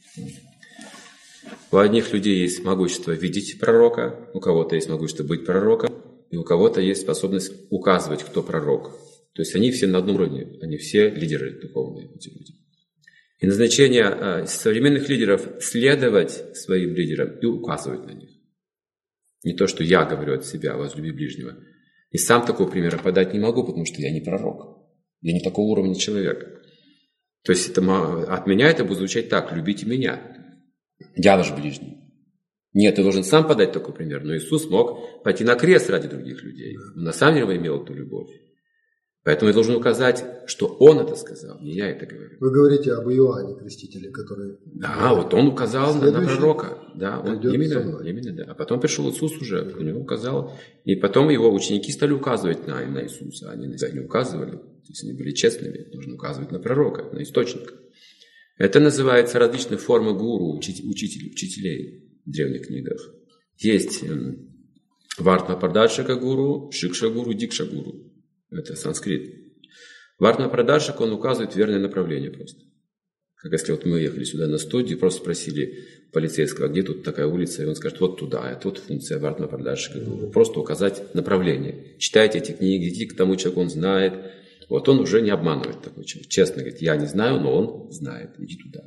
У одних людей есть могущество видеть пророка, у кого-то есть могущество быть пророком, и у кого-то есть способность указывать, кто пророк. То есть они все на одном уровне, они все лидеры духовные, эти люди. И назначение современных лидеров – следовать своим лидерам и указывать на них. Не то, что я говорю от себя, возлюби ближнего. И сам такого примера подать не могу, потому что я не пророк. Я не такого уровня человек. То есть это, от меня это будет звучать так: любите меня. Я ваш ближний. Нет, ты должен сам подать такой пример. Но Иисус мог пойти на крест ради других людей. Он на самом деле он имел эту любовь. Поэтому я должен указать, что он это сказал, не я это говорю. Вы говорите об Иоанне Крестителе, который... Да, вот он указал на, на пророка. Да, он именно, именно, да. А потом пришел Иисус уже, у него указал. И потом его ученики стали указывать на, на Иисуса. Они не указывали, то есть они были честными. Нужно указывать на пророка, на источник. Это называется различные формы гуру, учителей, учителей в древних книгах. Есть Вартна Пардаршика гуру, Шикша гуру, Дикша гуру. Это санскрит. Вартна Пардаршик, он указывает верное направление просто. Как если вот мы ехали сюда на студию, просто спросили полицейского, где тут такая улица, и он скажет, вот туда, это вот функция Вартна Пардаршика гуру. Просто указать направление. Читайте эти книги, идите к тому человеку, он знает. Вот он уже не обманывает такой человек. Честно говорит, я не знаю, но он знает, иди туда.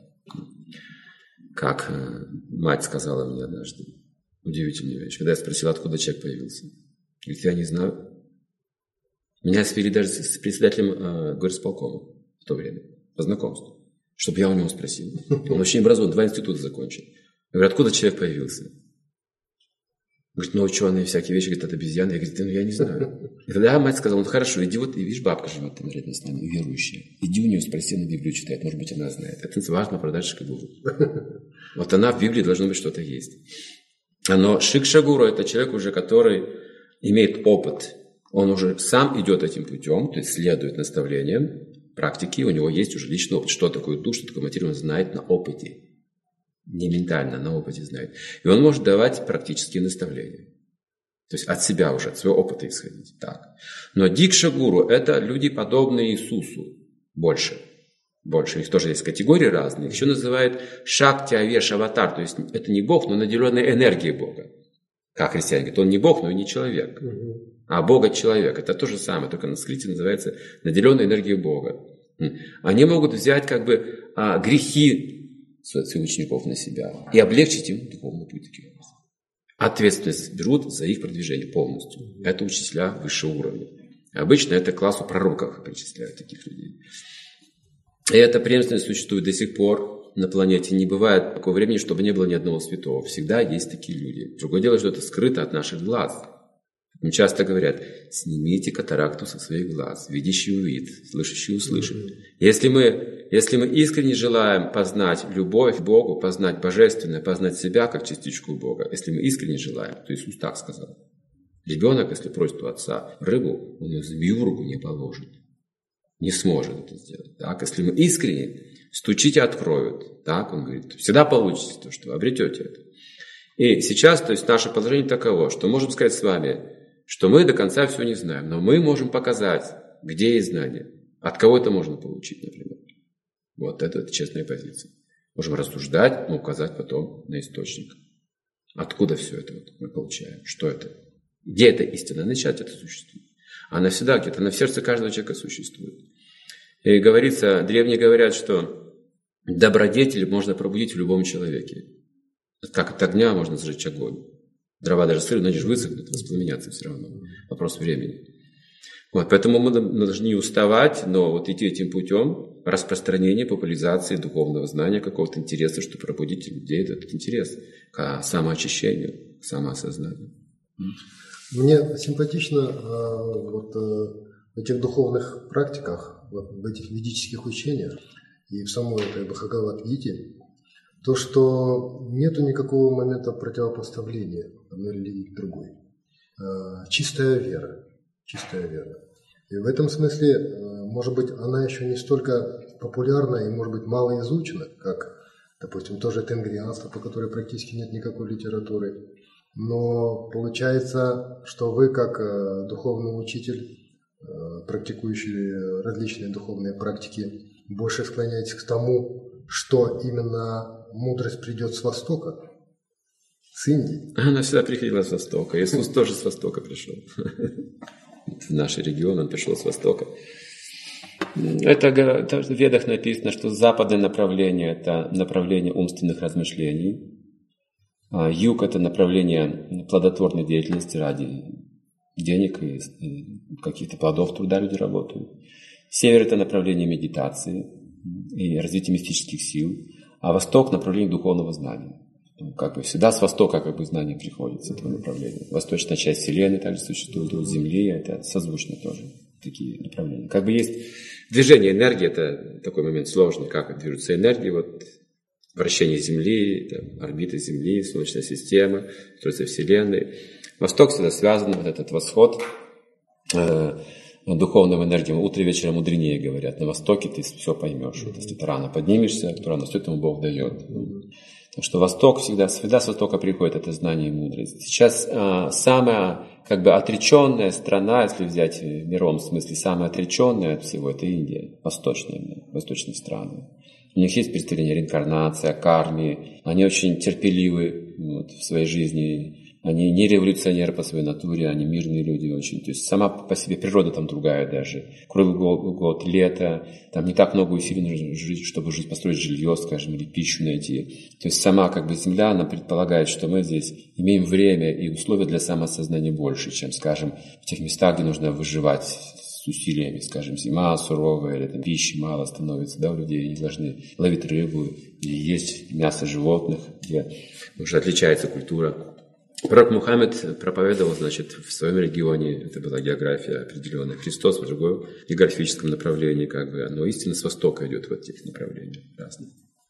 Как мать сказала мне однажды, удивительная вещь, когда я спросил, откуда человек появился. Говорит, я не знаю. Меня свели даже с председателем э, горисполкома в то время, по знакомству, чтобы я у него спросил. Он очень образован, два института закончил. Я говорю, откуда человек появился? Говорит, ну ученые всякие вещи, говорит, от обезьяны. Я говорю, ну я не знаю. И тогда мать сказала, ну хорошо, иди вот, и видишь, бабка живет там рядом с нами, верующая. Иди у нее спроси, она Библию читает, может быть, она знает. Это важно, Пардаршика гуру. Вот она в Библии должно быть что-то есть. Но Шикша гуру – это человек уже, который имеет опыт. Он уже сам идет этим путем, то есть следует наставлениям, практике, у него есть уже личный опыт. Что такое дух, что такое материя, он знает на опыте. Не ментально, на опыте знает. И он может давать практические наставления. То есть от себя уже, от своего опыта исходить. Так. Но дикша-гуру – это люди, подобные Иисусу. Больше. Больше. У них тоже есть категории разные. Их еще называют шакти авеш аватар. То есть это не Бог, но наделенный энергией Бога. Как христиане говорят, он не Бог, но и не человек. А Бога человек. Это то же самое, только на скрите называется наделенной энергией Бога. Они могут взять как бы а, грехи своих учеников на себя и облегчить им духовный путь. Ответственность берут за их продвижение полностью. Это учителя высшего уровня. Обычно это классу пророков причисляют таких людей. И эта преемственность существует до сих пор на планете. Не бывает такого времени, чтобы не было ни одного святого. Всегда есть такие люди. Другое дело, что это скрыто от наших глаз. Им часто говорят: снимите катаракту со своих глаз, видящий увидит, слышащий услышит. Если мы, если мы искренне желаем познать любовь к Богу, познать Божественное, познать себя как частичку Бога, если мы искренне желаем, то Иисус так сказал: ребенок, если просит у отца рыбу, он ее змею в руку не положит, не сможет это сделать. Так? Если мы искренне, стучите, откроют. Так, он говорит, всегда получите то, что вы обретете это. И сейчас, то есть наше положение таково, что можем сказать с вами, что мы до конца все не знаем, но мы можем показать, где есть знание, от кого это можно получить, например. Вот это, это честная позиция. Можем рассуждать, но указать потом на источник. Откуда все это вот мы получаем? Что это? Где эта истина? Начать это существует. Она всегда где-то, она в сердце каждого человека существует. И говорится, древние говорят, что добродетель можно пробудить в любом человеке. Как от огня можно сжечь огонь. Дрова даже сырые, но они же высохнут, воспламенятся все равно. Вопрос времени. Вот, поэтому мы должны не уставать, но вот идти этим путем распространения, популяризации духовного знания, какого-то интереса, чтобы пробудить у людей этот интерес к самоочищению, к самоосознанию. Мне симпатично вот, в этих духовных практиках, вот, в этих ведических учениях и в самой этой Бхагавад-гите то, что нету никакого момента противопоставления одной религии к другой. Чистая вера. Чистая вера. И в этом смысле, может быть, она еще не столько популярна и, может быть, мало изучена, как, допустим, тоже тенгрианство, по которой практически нет никакой литературы. Но получается, что вы, как духовный учитель, практикующий различные духовные практики, больше склоняетесь к тому, что именно мудрость придет с Востока, с Индии. Она всегда приходила с Востока. Иисус тоже с Востока пришел. В наш регион он пришел с Востока. Это в Ведах написано, что западное направление – это направление умственных размышлений. Юг – это направление плодотворной деятельности ради денег и каких-то плодов труда люди работают. Север – это направление медитации и развития мистических сил. А Восток – направление духовного знания. Как бы всегда с Востока как бы знание приходит, с этого направления. Восточная часть Вселенной также существует, у Земли, это созвучно тоже такие направления. Как бы есть движение энергии, это такой момент сложный, как движутся энергии, вот вращение Земли, там, орбита Земли, Солнечная система, строится Вселенной. Восток всегда связан, вот этот восход э, духовным энергиям. Утро и вечером мудренее, говорят. На Востоке ты все поймешь. Вот, если ты рано поднимешься, то рано все этому Бог дает. Так что Восток всегда, всегда с Востока приходит это знание и мудрость. Сейчас э, самая как бы отреченная страна, если взять в мировом смысле, самая отреченная от всего, это Индия, восточные, восточные страны. У них есть представление о реинкарнации, о карме. Они очень терпеливы вот, в своей жизни. Они не революционеры по своей натуре, они мирные люди очень. То есть сама по себе природа там другая даже. Круглый год, год лето, там не так много усилий нужно жить, чтобы жить, построить жилье, скажем, или пищу найти. То есть сама как бы земля, она предполагает, что мы здесь имеем время и условия для самоосознания больше, чем, скажем, в тех местах, где нужно выживать с усилиями, скажем, зима суровая, или там пищи мало становится, да, у людей, они должны ловить рыбу и есть мясо животных, где уже отличается культура. Пророк Мухаммед проповедовал, значит, в своем регионе, это была география определенная, Христос в другом географическом направлении, как бы, но истина с Востока идет в этих направлениях разных.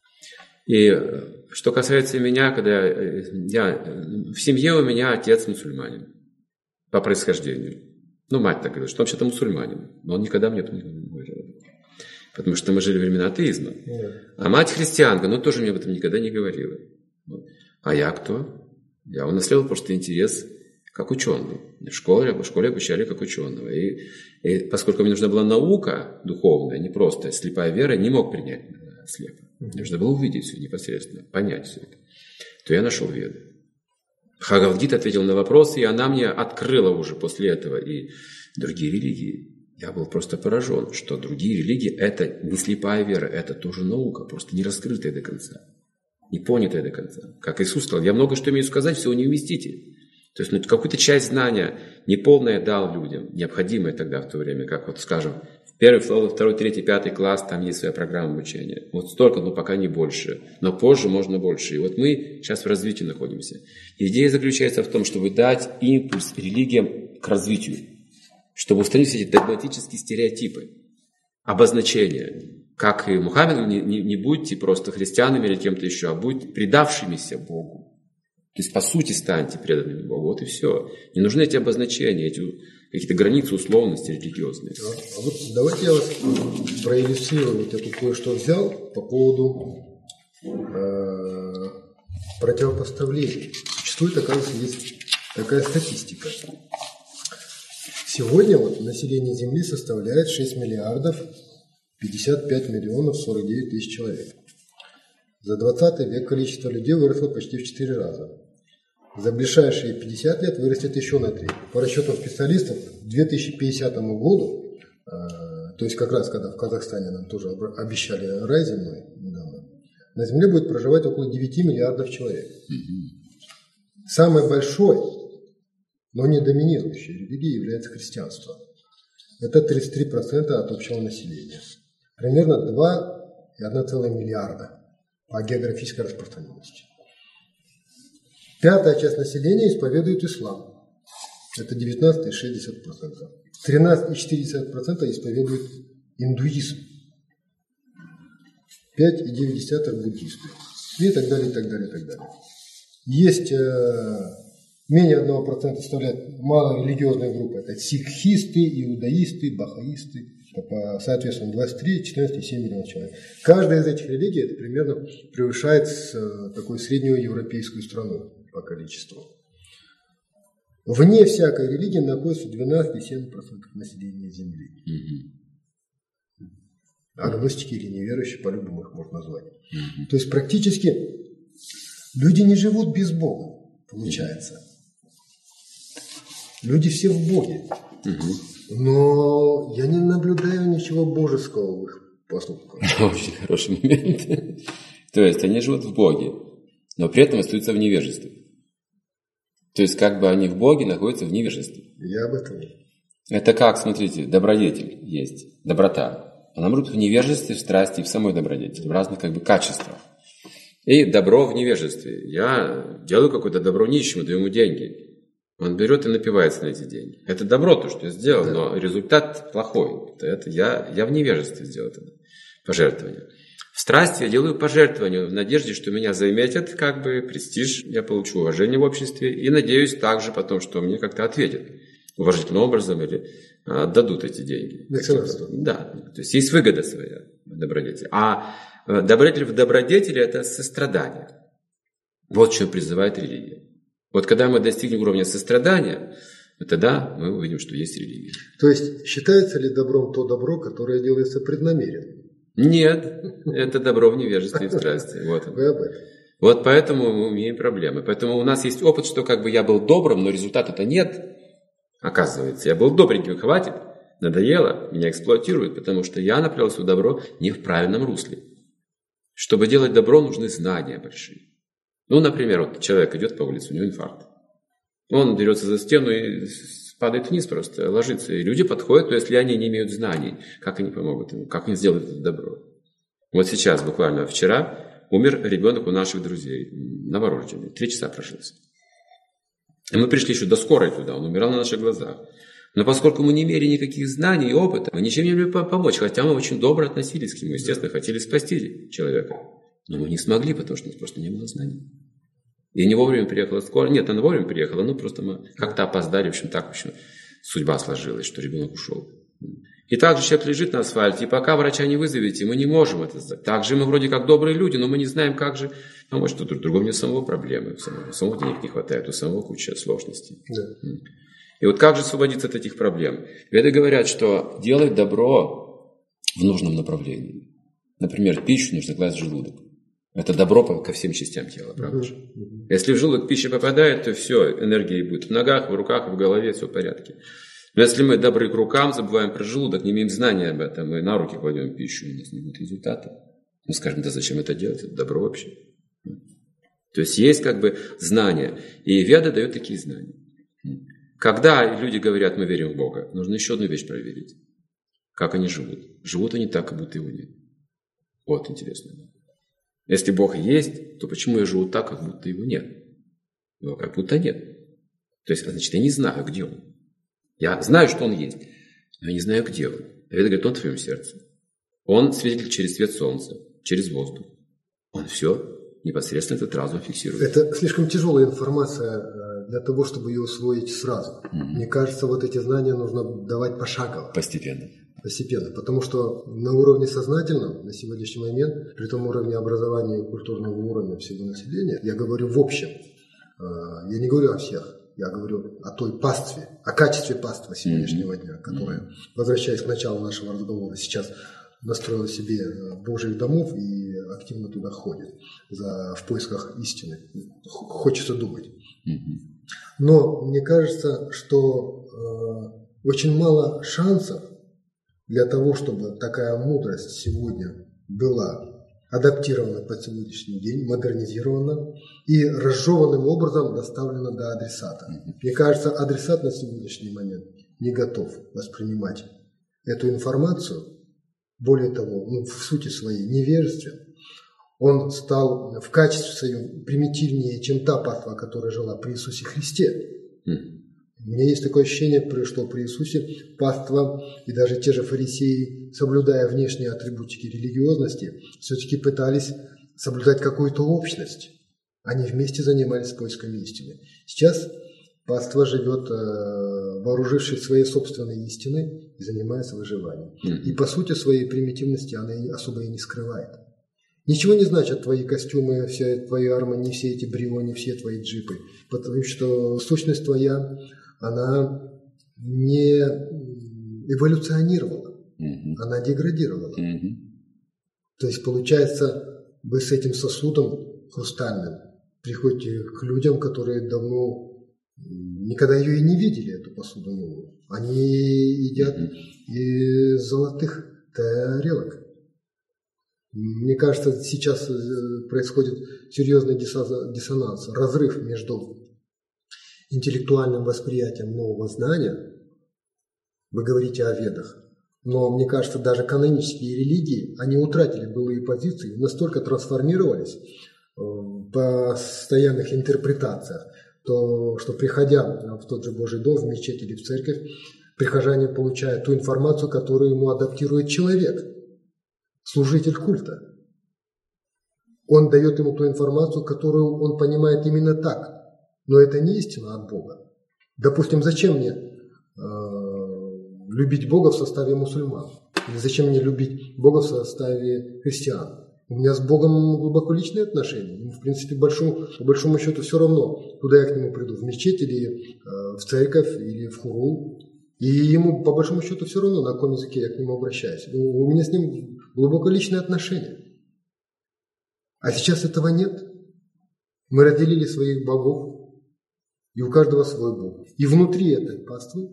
И что касается меня, когда я, в семье у меня отец мусульманин по происхождению. Ну, мать так говорила, что он вообще-то мусульманин, но он никогда мне не говорил. Потому что мы жили в времена атеизма. А мать христианка, но тоже мне об этом никогда не говорила. А я кто? Я унаследовал просто интерес как ученый. В школе, в школе обучали как ученого. И, и поскольку мне нужна была наука духовная, не просто слепая вера, не мог принять слепо. Мне нужно было увидеть все непосредственно, понять все это. То я нашел Веды. Бхагавад-гита ответил на вопрос, и она мне открыла уже после этого и другие религии. Я был просто поражен, что другие религии – это не слепая вера, это тоже наука, просто не раскрытая до конца, не понятая до конца. Как Иисус сказал, я много что имею сказать, всего не уместите. То есть ну, какую-то часть знания неполное дал людям, необходимое тогда в то время, как вот скажем, первый, второй, третий, пятый класс, там есть своя программа обучения. Вот столько, но пока не больше. Но позже можно больше. И вот мы сейчас в развитии находимся. Идея заключается в том, чтобы дать импульс религиям к развитию. Чтобы устранить все эти догматические стереотипы, обозначения. Как и Мухаммед, не, не, не будьте просто христианами или кем-то еще, а будьте предавшимися Богу. То есть, по сути, станьте преданными Богу. Вот и все. Не нужны эти обозначения, эти какие-то границы условности религиозные. А вот давайте я вас проиллюстрирую. Вот я тут кое-что взял по поводу э, противопоставлений. Существует, оказывается, есть такая статистика. Сегодня вот население Земли составляет шесть миллиардов пятьдесят пять миллионов сорок девять тысяч человек. За двадцатый век количество людей выросло почти в четыре раза. За ближайшие пятьдесят лет вырастет еще на три. По расчетам специалистов, к две тысячи пятидесятому году, э, то есть как раз когда в Казахстане нам тоже обещали рай земной недавно, на Земле будет проживать около девяти миллиардов человек. Mm-hmm. Самой большой, но не доминирующей религией является христианство. Это тридцать три процента от общего населения. Примерно два целых одна десятая миллиарда по географической распространенности. Пятая часть населения исповедует ислам. Это девятнадцать целых шесть десятых процента. тринадцать целых четыре десятых процента исповедует индуизм. пять целых девять десятых процента буддисты. И так далее, и так далее, и так далее. Есть э, менее одного процента составляют малорелигиозные группы. Это сикхисты, иудаисты, бахаисты. По, соответственно, двадцать три, четырнадцать и семь миллионов человек. Каждая из этих религий это примерно превышает э, такую среднюю европейскую страну по количеству. Вне всякой религии находится двенадцать целых семь десятых процента населения Земли. Mm-hmm. Агностики или неверующие, по-любому их можно назвать. Mm-hmm. То есть практически люди не живут без Бога, получается. Mm-hmm. Люди все в Боге. Mm-hmm. Но я не наблюдаю ничего божеского в их поступках. Очень хороший момент. То есть они живут в Боге, но при этом остаются в невежестве. То есть как бы они в Боге находятся в невежестве. Я об этом. Это как, смотрите, добродетель есть, доброта. Она может в невежестве, в страсти, в самой добродетели, в разных как бы качествах. И добро в невежестве. Я делаю какое-то добро нищему, даю ему деньги. Он берет и напивается на эти деньги. Это добро, то, что я сделал, да. Но результат плохой. Это, это я, я в невежестве сделал это пожертвование. В страсти я делаю пожертвование в надежде, что меня заметят, как бы престиж, я получу уважение в обществе и надеюсь также потом, что мне как-то ответят уважительным образом или отдадут эти деньги. Да, то есть есть выгода своя в добродетели. А добродетель в добродетели – это сострадание. Вот что призывает религия. Вот когда мы достигнем уровня сострадания, тогда мы увидим, что есть религия. То есть считается ли добром то добро, которое делается преднамеренно? Нет, это добро в невежестве и в страсти. Вот, вот поэтому мы имеем проблемы. Поэтому у нас есть опыт, что как бы я был добрым, но результата-то нет. Оказывается, я был добреньким, хватит, надоело, меня эксплуатируют, потому что я направил свое добро не в правильном русле. Чтобы делать добро, нужны знания большие. Ну, например, вот человек идет по улице, у него инфаркт. Он берется за стену и падает вниз просто, ложится. И люди подходят, но если они не имеют знаний, как они помогут ему, как они сделают это добро. Вот сейчас, буквально вчера, умер ребенок у наших друзей, новорожденный, три часа прожился. И мы пришли еще до скорой туда, он умирал на наших глазах. Но поскольку мы не имели никаких знаний и опыта, мы ничем не могли помочь, хотя мы очень добро относились к нему, естественно, хотели спасти человека. Но мы не смогли, потому что у нас просто не было знаний. И не вовремя приехала скорая. Нет, она вовремя приехала, но просто мы как-то опоздали. В общем, так, в общем, судьба сложилась, что ребенок ушел. И также человек лежит на асфальте, и пока врача не вызовете, мы не можем это сделать. Также мы вроде как добрые люди, но мы не знаем, как же. А может, у друг другого нет самого проблемы, у самого, у самого денег не хватает, у самого куча сложностей. Да. И вот как же освободиться от этих проблем? Веды говорят, что делать добро в нужном направлении. Например, пищу нужно класть в желудок. Это добро ко всем частям тела, правда же? Uh-huh. Если в желудок пища попадает, то все, энергия будет в ногах, в руках, в голове, все в порядке. Но если мы добры к рукам, забываем про желудок, не имеем знания об этом, мы на руки кладем пищу, у нас не будет результата. Мы скажем, да зачем это делать, это добро вообще. То есть есть как бы знания, и Веда дает такие знания. Когда люди говорят, мы верим в Бога, нужно еще одну вещь проверить. Как они живут. Живут они так, как будто его нет. Вот интересно. Если Бог есть, то почему я живу так, как будто его нет? Его как будто нет. То есть, значит, я не знаю, где он. Я знаю, что он есть, но я не знаю, где он. Веда говорит, он в твоем сердце. Он светит через свет солнца, через воздух. Он все непосредственно этот разум фиксирует. Это слишком тяжелая информация для того, чтобы ее усвоить сразу. Mm-hmm. Мне кажется, вот эти знания нужно давать пошагово. Постепенно. Постепенно. Потому что на уровне сознательном, на сегодняшний момент, при том уровне образования и культурного уровня всего населения, я говорю в общем, я не говорю о всех. Я говорю о той пастве, о качестве паствы сегодняшнего mm-hmm. дня, которая, mm-hmm. возвращаясь к началу нашего разговора, сейчас настроила себе Божьих домов и активно туда ходит за, в поисках истины. Хочется думать. Mm-hmm. Но мне кажется, что э, очень мало шансов для того, чтобы такая мудрость сегодня была адаптирована под сегодняшний день, модернизирована и разжеванным образом доставлена до адресата. Мне кажется, адресат на сегодняшний момент не готов воспринимать эту информацию. Более того, ну, в сути своей невежествен. Он стал в качестве своем примитивнее, чем та паства, которая жила при Иисусе Христе. Mm. У меня есть такое ощущение, что при Иисусе паства и даже те же фарисеи, соблюдая внешние атрибутики религиозности, все-таки пытались соблюдать какую-то общность. Они вместе занимались поиском истины. Сейчас паства живет, вооружившись своей собственной истиной, и занимается выживанием. Mm-hmm. И по сути своей примитивности она особо и не скрывает. Ничего не значат твои костюмы, вся твоя армия, все эти бриони, все твои джипы. Потому что сущность твоя, она не эволюционировала, mm-hmm. она деградировала. Mm-hmm. То есть, получается, вы с этим сосудом хрустальным приходите к людям, которые давно никогда ее и не видели, эту посуду новую. Они едят mm-hmm. из золотых тарелок. Мне кажется, сейчас происходит серьезный диссонанс, разрыв между интеллектуальным восприятием нового знания. Вы говорите о Ведах, но мне кажется, даже канонические религии, они утратили былые позиции, настолько трансформировались в постоянных интерпретациях, то, что приходя в тот же Божий дом, в мечеть или в церковь, прихожане получают ту информацию, которую ему адаптирует человек, служитель культа. Он дает ему ту информацию, которую он понимает именно так. Но это не истина от Бога. Допустим, зачем мне э, любить Бога в составе мусульман? Или зачем мне любить Бога в составе христиан? У меня с Богом глубоко личные отношения. Ему, в принципе, большому, по большому счету все равно, куда я к нему приду, в мечеть или э, в церковь, или в хуру. И ему, по большому счету, все равно, на каком языке я к нему обращаюсь. У меня с ним глубоко личные отношения. А сейчас этого нет. Мы разделили своих богов, и у каждого свой бог. И внутри этой паствы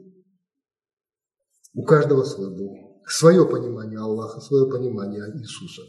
у каждого свой бог. Свое понимание Аллаха, свое понимание Иисуса.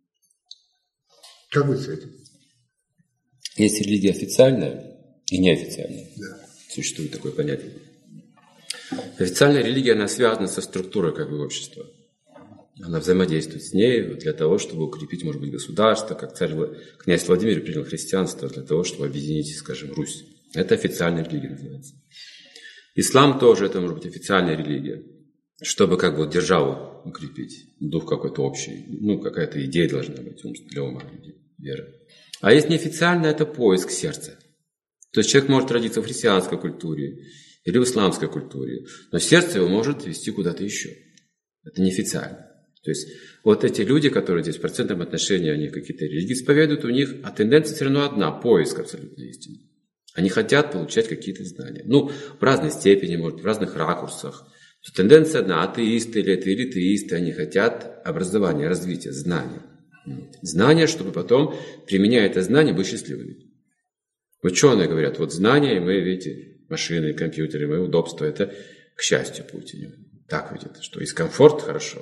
Как быть с этим? Есть религия официальная и неофициальная. Да. Существует такое понятие. Официальная религия, она связана со структурой как бы общества. Она взаимодействует с ней для того, чтобы укрепить, может быть, государство, как царь, князь Владимир принял христианство для того, чтобы объединить, скажем, Русь. Это официальная религия называется. Ислам тоже, это может быть официальная религия, чтобы как бы державу укрепить, дух какой-то общий, ну, какая-то идея должна быть для ума, вера. А есть неофициальная, это поиск сердца. То есть человек может родиться в христианской культуре или в исламской культуре, но сердце его может вести куда-то еще. Это неофициально. То есть вот эти люди, которые здесь в процентном отношении, они какие-то религии исповедуют, у них, а тенденция все равно одна – поиск абсолютной истины. Они хотят получать какие-то знания. Ну, в разной степени, может, в разных ракурсах. Тенденция одна – атеисты или атеисты, они хотят образования, развития, знания. Знания, чтобы потом, применяя это знание, быть счастливыми. Ученые говорят, вот знания, мы, видите, машины, компьютеры, мы удобства, это к счастью путь. Так ведь это, что из комфорта хорошо.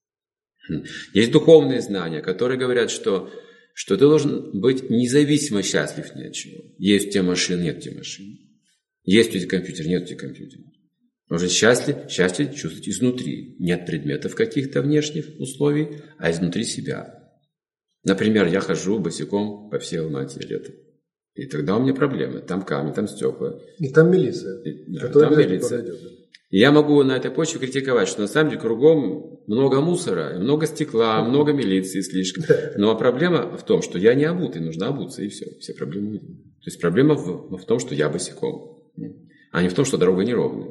Есть духовные знания, которые говорят, что, что ты должен быть независимо счастлив ни от чего. Есть у тебя машина, нет у тебя машины. Есть у тебя компьютер, нет у тебя компьютера. Нужно счастье, счастье чувствовать изнутри. Нет предметов каких-то внешних условий, а изнутри себя. Например, я хожу босиком по всей Алмате летом. И тогда у меня проблемы. Там камни, там стекла. И там милиция. И, да, там милиция. И я могу на этой почве критиковать, что на самом деле кругом много мусора, много стекла, много милиции слишком. Но проблема в том, что я не обутый, нужно обуться, и все. Все проблемы уйдут. То есть проблема в, в том, что я босиком, а не в том, что дорога неровная.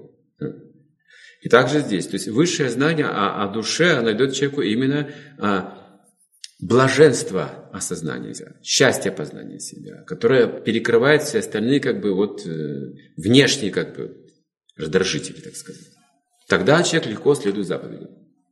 И также здесь. То есть высшее знание о, о душе, оно дает человеку именно а, блаженство осознания себя, счастье познания себя, которое перекрывает все остальные как бы вот э, внешние как бы раздражители, так сказать. Тогда человек легко следует заповедям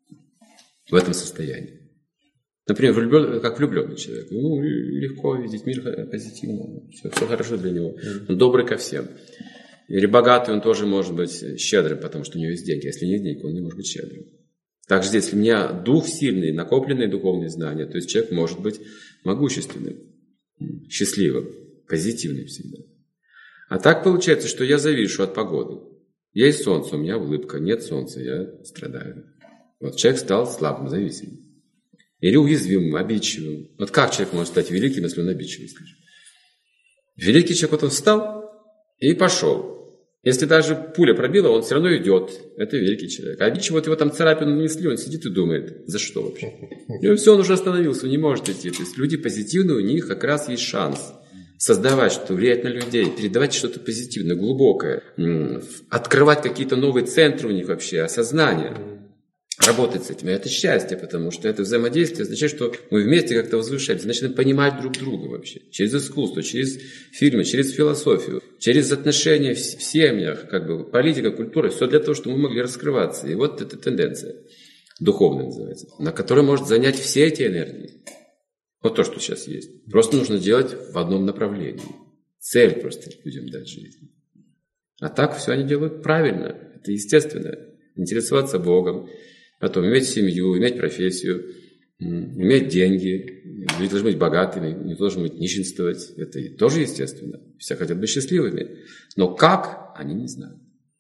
в этом состоянии. Например, влюблен, как влюбленный человек. Ему легко видеть мир позитивно, все, все хорошо для него. Он добрый ко всем. Или богатый, он тоже может быть щедрым, потому что у него есть деньги. Если нет денег, он не может быть щедрым. Также здесь, если у меня дух сильный, накопленные духовные знания, то есть человек может быть могущественным, счастливым, позитивным всегда. А так получается, что я завишу от погоды. Есть солнце, у меня улыбка, нет солнца, я страдаю. Вот человек стал слабым, зависимым. Или уязвимым, обидчивым. Вот как человек может стать великим, если он обидчивый, скажем? Великий человек, вот он встал и пошел. Если даже пуля пробила, он все равно идет. Это великий человек. А обидчивый, вот его там царапину нанесли, он сидит и думает, за что вообще? И все, он уже остановился, он не может идти. То есть люди позитивные, у них как раз есть шанс создавать что-то, влиять на людей, передавать что-то позитивное, глубокое, открывать какие-то новые центры у них вообще, осознание, работать с этим. И это счастье, потому что это взаимодействие означает, что мы вместе как-то возвышаемся, начинаем понимать друг друга вообще. Через искусство, через фильмы, через философию, через отношения в семьях, как бы политика, культура, все для того, чтобы мы могли раскрываться. И вот эта тенденция, духовная называется, на которой может занять все эти энергии. Вот то, что сейчас есть. Просто нужно делать в одном направлении. Цель просто людям дать жизнь. А так все они делают правильно. Это естественно. Интересоваться Богом. Потом иметь семью, иметь профессию, иметь деньги. Люди должны быть богатыми, не должны быть нищенствовать. Это тоже естественно. Все хотят быть счастливыми. Но как, они не знают.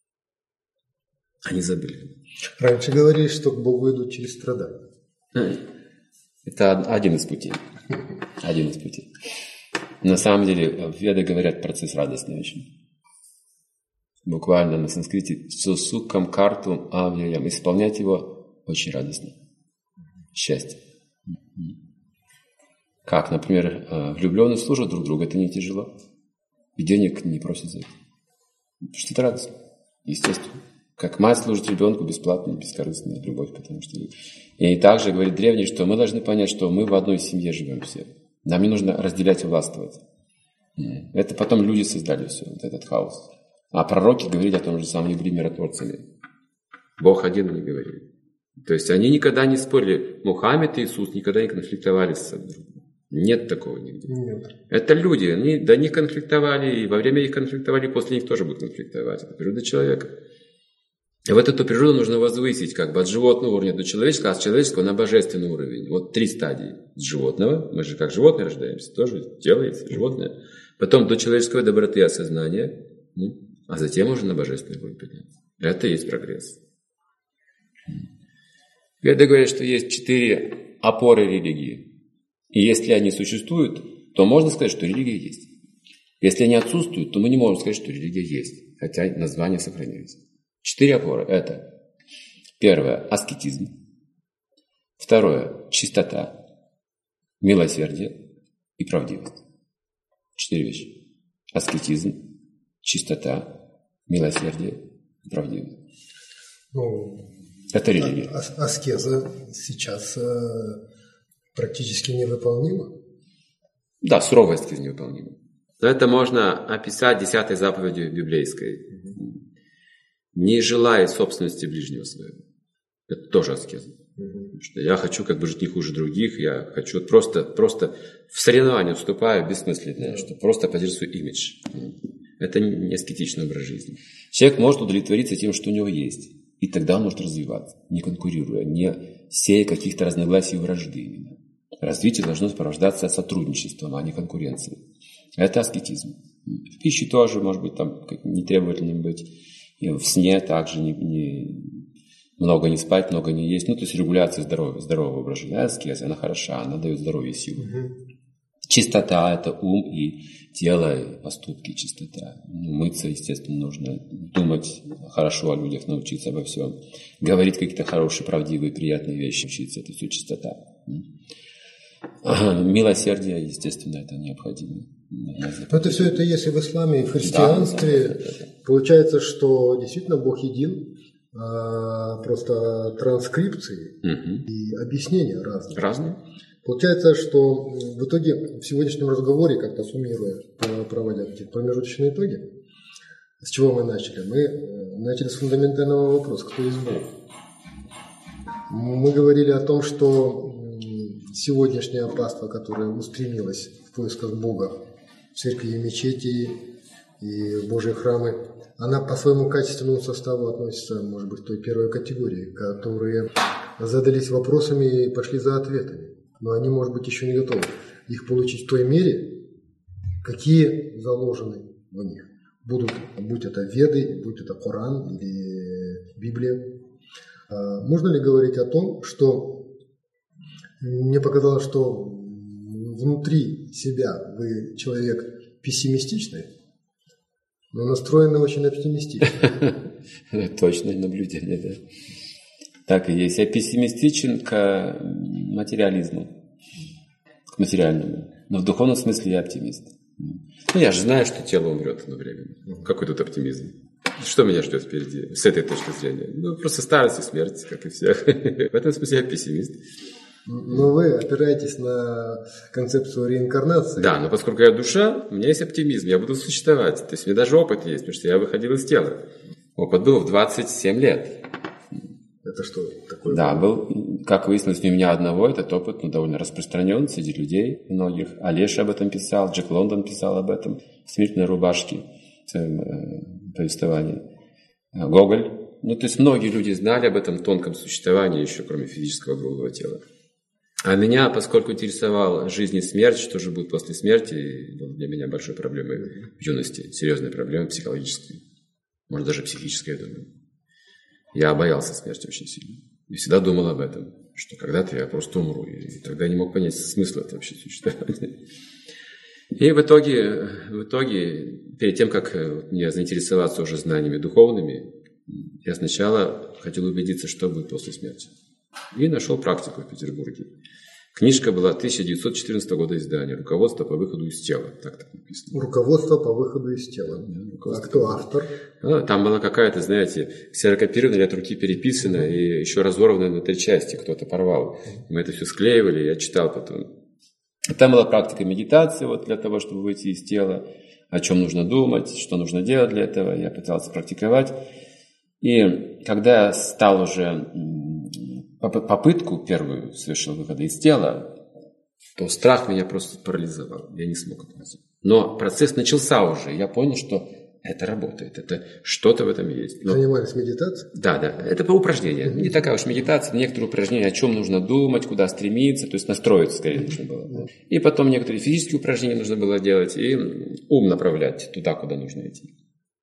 Они забыли. Раньше говорили, что к Богу идут через страдания. Это один из путей. Один из путей. На самом деле, веды говорят, процесс радостный очень. Буквально на санскрите «сусукам картум авьям». Исполнять его очень радостно. Счастье. Как, например, влюбленные служат друг другу, это не тяжело. И денег не просят за это. Потому что это радостно. Естественно. Как мать служит ребенку бесплатно, бескорыстная любовь, потому что... И также говорит древний, что мы должны понять, что мы в одной семье живем все. Нам не нужно разделять и властвовать. Это потом люди создали все, вот этот хаос. А пророки говорили о том же самом, они были миротворцами. Бог один они говорили. То есть они никогда не спорили. Мухаммед и Иисус никогда не конфликтовали с собой. Нет такого нигде. Нет. Это люди, они до них конфликтовали, и во время их конфликтовали, и после них тоже будут конфликтовать. Это природа человека. И вот эту природу нужно возвысить как бы от животного уровня до человеческого, а с человеческого на божественный уровень. Вот три стадии. С животного, мы же как животные рождаемся, тоже тело есть животное. Потом до человеческой доброты и осознания, ну, а затем уже на божественный уровень подняться. Это и есть прогресс. Веды говорят, что есть четыре опоры религии. И если они существуют, то можно сказать, что религия есть. Если они отсутствуют, то мы не можем сказать, что религия есть, хотя название сохраняется. Четыре опоры – это первое – аскетизм, второе – чистота, милосердие и правдивость. Четыре вещи. Аскетизм, чистота, милосердие и правдивость. Ну, Это религия. А, а, аскеза сейчас э, практически невыполнима? Да, суровая аскеза невыполнима. Но это можно описать десятой заповедью библейской. Не желай собственности ближнего своего. Это тоже аскеза. Потому что я хочу как бы жить не хуже других, я хочу просто, просто в соревнования вступаю бессмысленное, что просто поддерживать свой имидж. Это не аскетичный образ жизни. Человек может удовлетвориться тем, что у него есть. И тогда он может развиваться, не конкурируя, не сея каких-то разногласий и вражды именно. Развитие должно сопровождаться сотрудничеством, а не конкуренцией. Это аскетизм. В пище тоже, может быть, там нетребовательным быть. И в сне также не, не, много не спать, много не есть. Ну, то есть регуляция здоровья, здорового образа жизни. Аскеза, она хороша, она дает здоровье и силу. Угу. Чистота – это ум и тело, и поступки, чистота. Ну, мыться, естественно, нужно. Думать хорошо о людях, научиться обо всем. Говорить какие-то хорошие, правдивые, приятные вещи, учиться – это все чистота. Ага, милосердие, естественно, это необходимо. Но это все это есть и в исламе, и в христианстве. Да, да, да, да. Получается, что действительно Бог един, а просто транскрипции угу. и объяснения разные. Разные. Получается, что в итоге в сегодняшнем разговоре, как-то суммируя, проводя эти промежуточные итоги, с чего мы начали? Мы начали с фундаментального вопроса: кто есть Бог? Мы говорили о том, что сегодняшнее паство, которое устремилось в поисках Бога в церкви и мечети и Божьи храмы, она по своему качественному составу относится, может быть, к той первой категории, которые задались вопросами и пошли за ответами. Но они, может быть, еще не готовы их получить в той мере, какие заложены в них. Будут, будь это Веды, будь это Коран или Библия. Можно ли говорить о том, что мне показалось, что внутри себя вы человек пессимистичный, но настроенный очень оптимистично? Точное наблюдение, да. Так и есть. Я пессимистичен к материализму, к материальному. Но в духовном смысле я оптимист. Ну, я же знаю, что тело умрет одновременно. Какой тут оптимизм? Что меня ждет впереди с этой точки зрения? Ну, просто старость и смерть, как и всех. В этом смысле я пессимист. Но вы опираетесь на концепцию реинкарнации. Да, но поскольку я душа, у меня есть оптимизм, я буду существовать. То есть у меня даже опыт есть, потому что я выходил из тела. Опыт был в двадцать семь лет. Это что такое? Да, был, как выяснилось, не у меня одного, этот опыт ну, довольно распространен среди людей многих. Олеша об этом писал, Джек Лондон писал об этом в «Смертной рубашке», в своем э, повествовании. Гоголь. Ну, то есть многие люди знали об этом тонком существовании, еще кроме физического грубого тела. А меня, поскольку интересовала жизнь и смерть, что же будет после смерти, было для меня большой проблемой в юности, серьезной проблемой психологической, может даже психической, я думаю. Я боялся смерти очень сильно. И всегда думал об этом, что когда-то я просто умру. И тогда не мог понять смысла этого вообще существования. И в итоге, в итоге, перед тем, как мне заинтересоваться уже знаниями духовными, я сначала хотел убедиться, что будет после смерти. И нашел практику в Петербурге. Книжка была тысяча девятьсот четырнадцатого года издания «Руководство по выходу из тела». Так так написано. «Руководство по выходу из тела». Да, а кто автор? А, там была какая-то, знаете, ксерокопированная, от руки переписана и еще разорванная на три части. Кто-то порвал. Мы это все склеивали, я читал потом. Там была практика медитации вот, для того, чтобы выйти из тела. О чем нужно думать, что нужно делать для этого. Я пытался практиковать. И когда я стал уже... попытку первую совершил выхода из тела, то страх меня просто парализовал. Я не смог это сделать. Но процесс начался уже. Я понял, что это работает. Это что-то в этом есть. Но... Занимались медитацией? Да, да. Это по упражнениям. Mm-hmm. Не такая уж медитация. Некоторые упражнения, о чем нужно думать, куда стремиться. То есть настроиться скорее mm-hmm. нужно было. Mm-hmm. И потом некоторые физические упражнения нужно было делать. И ум направлять туда, куда нужно идти.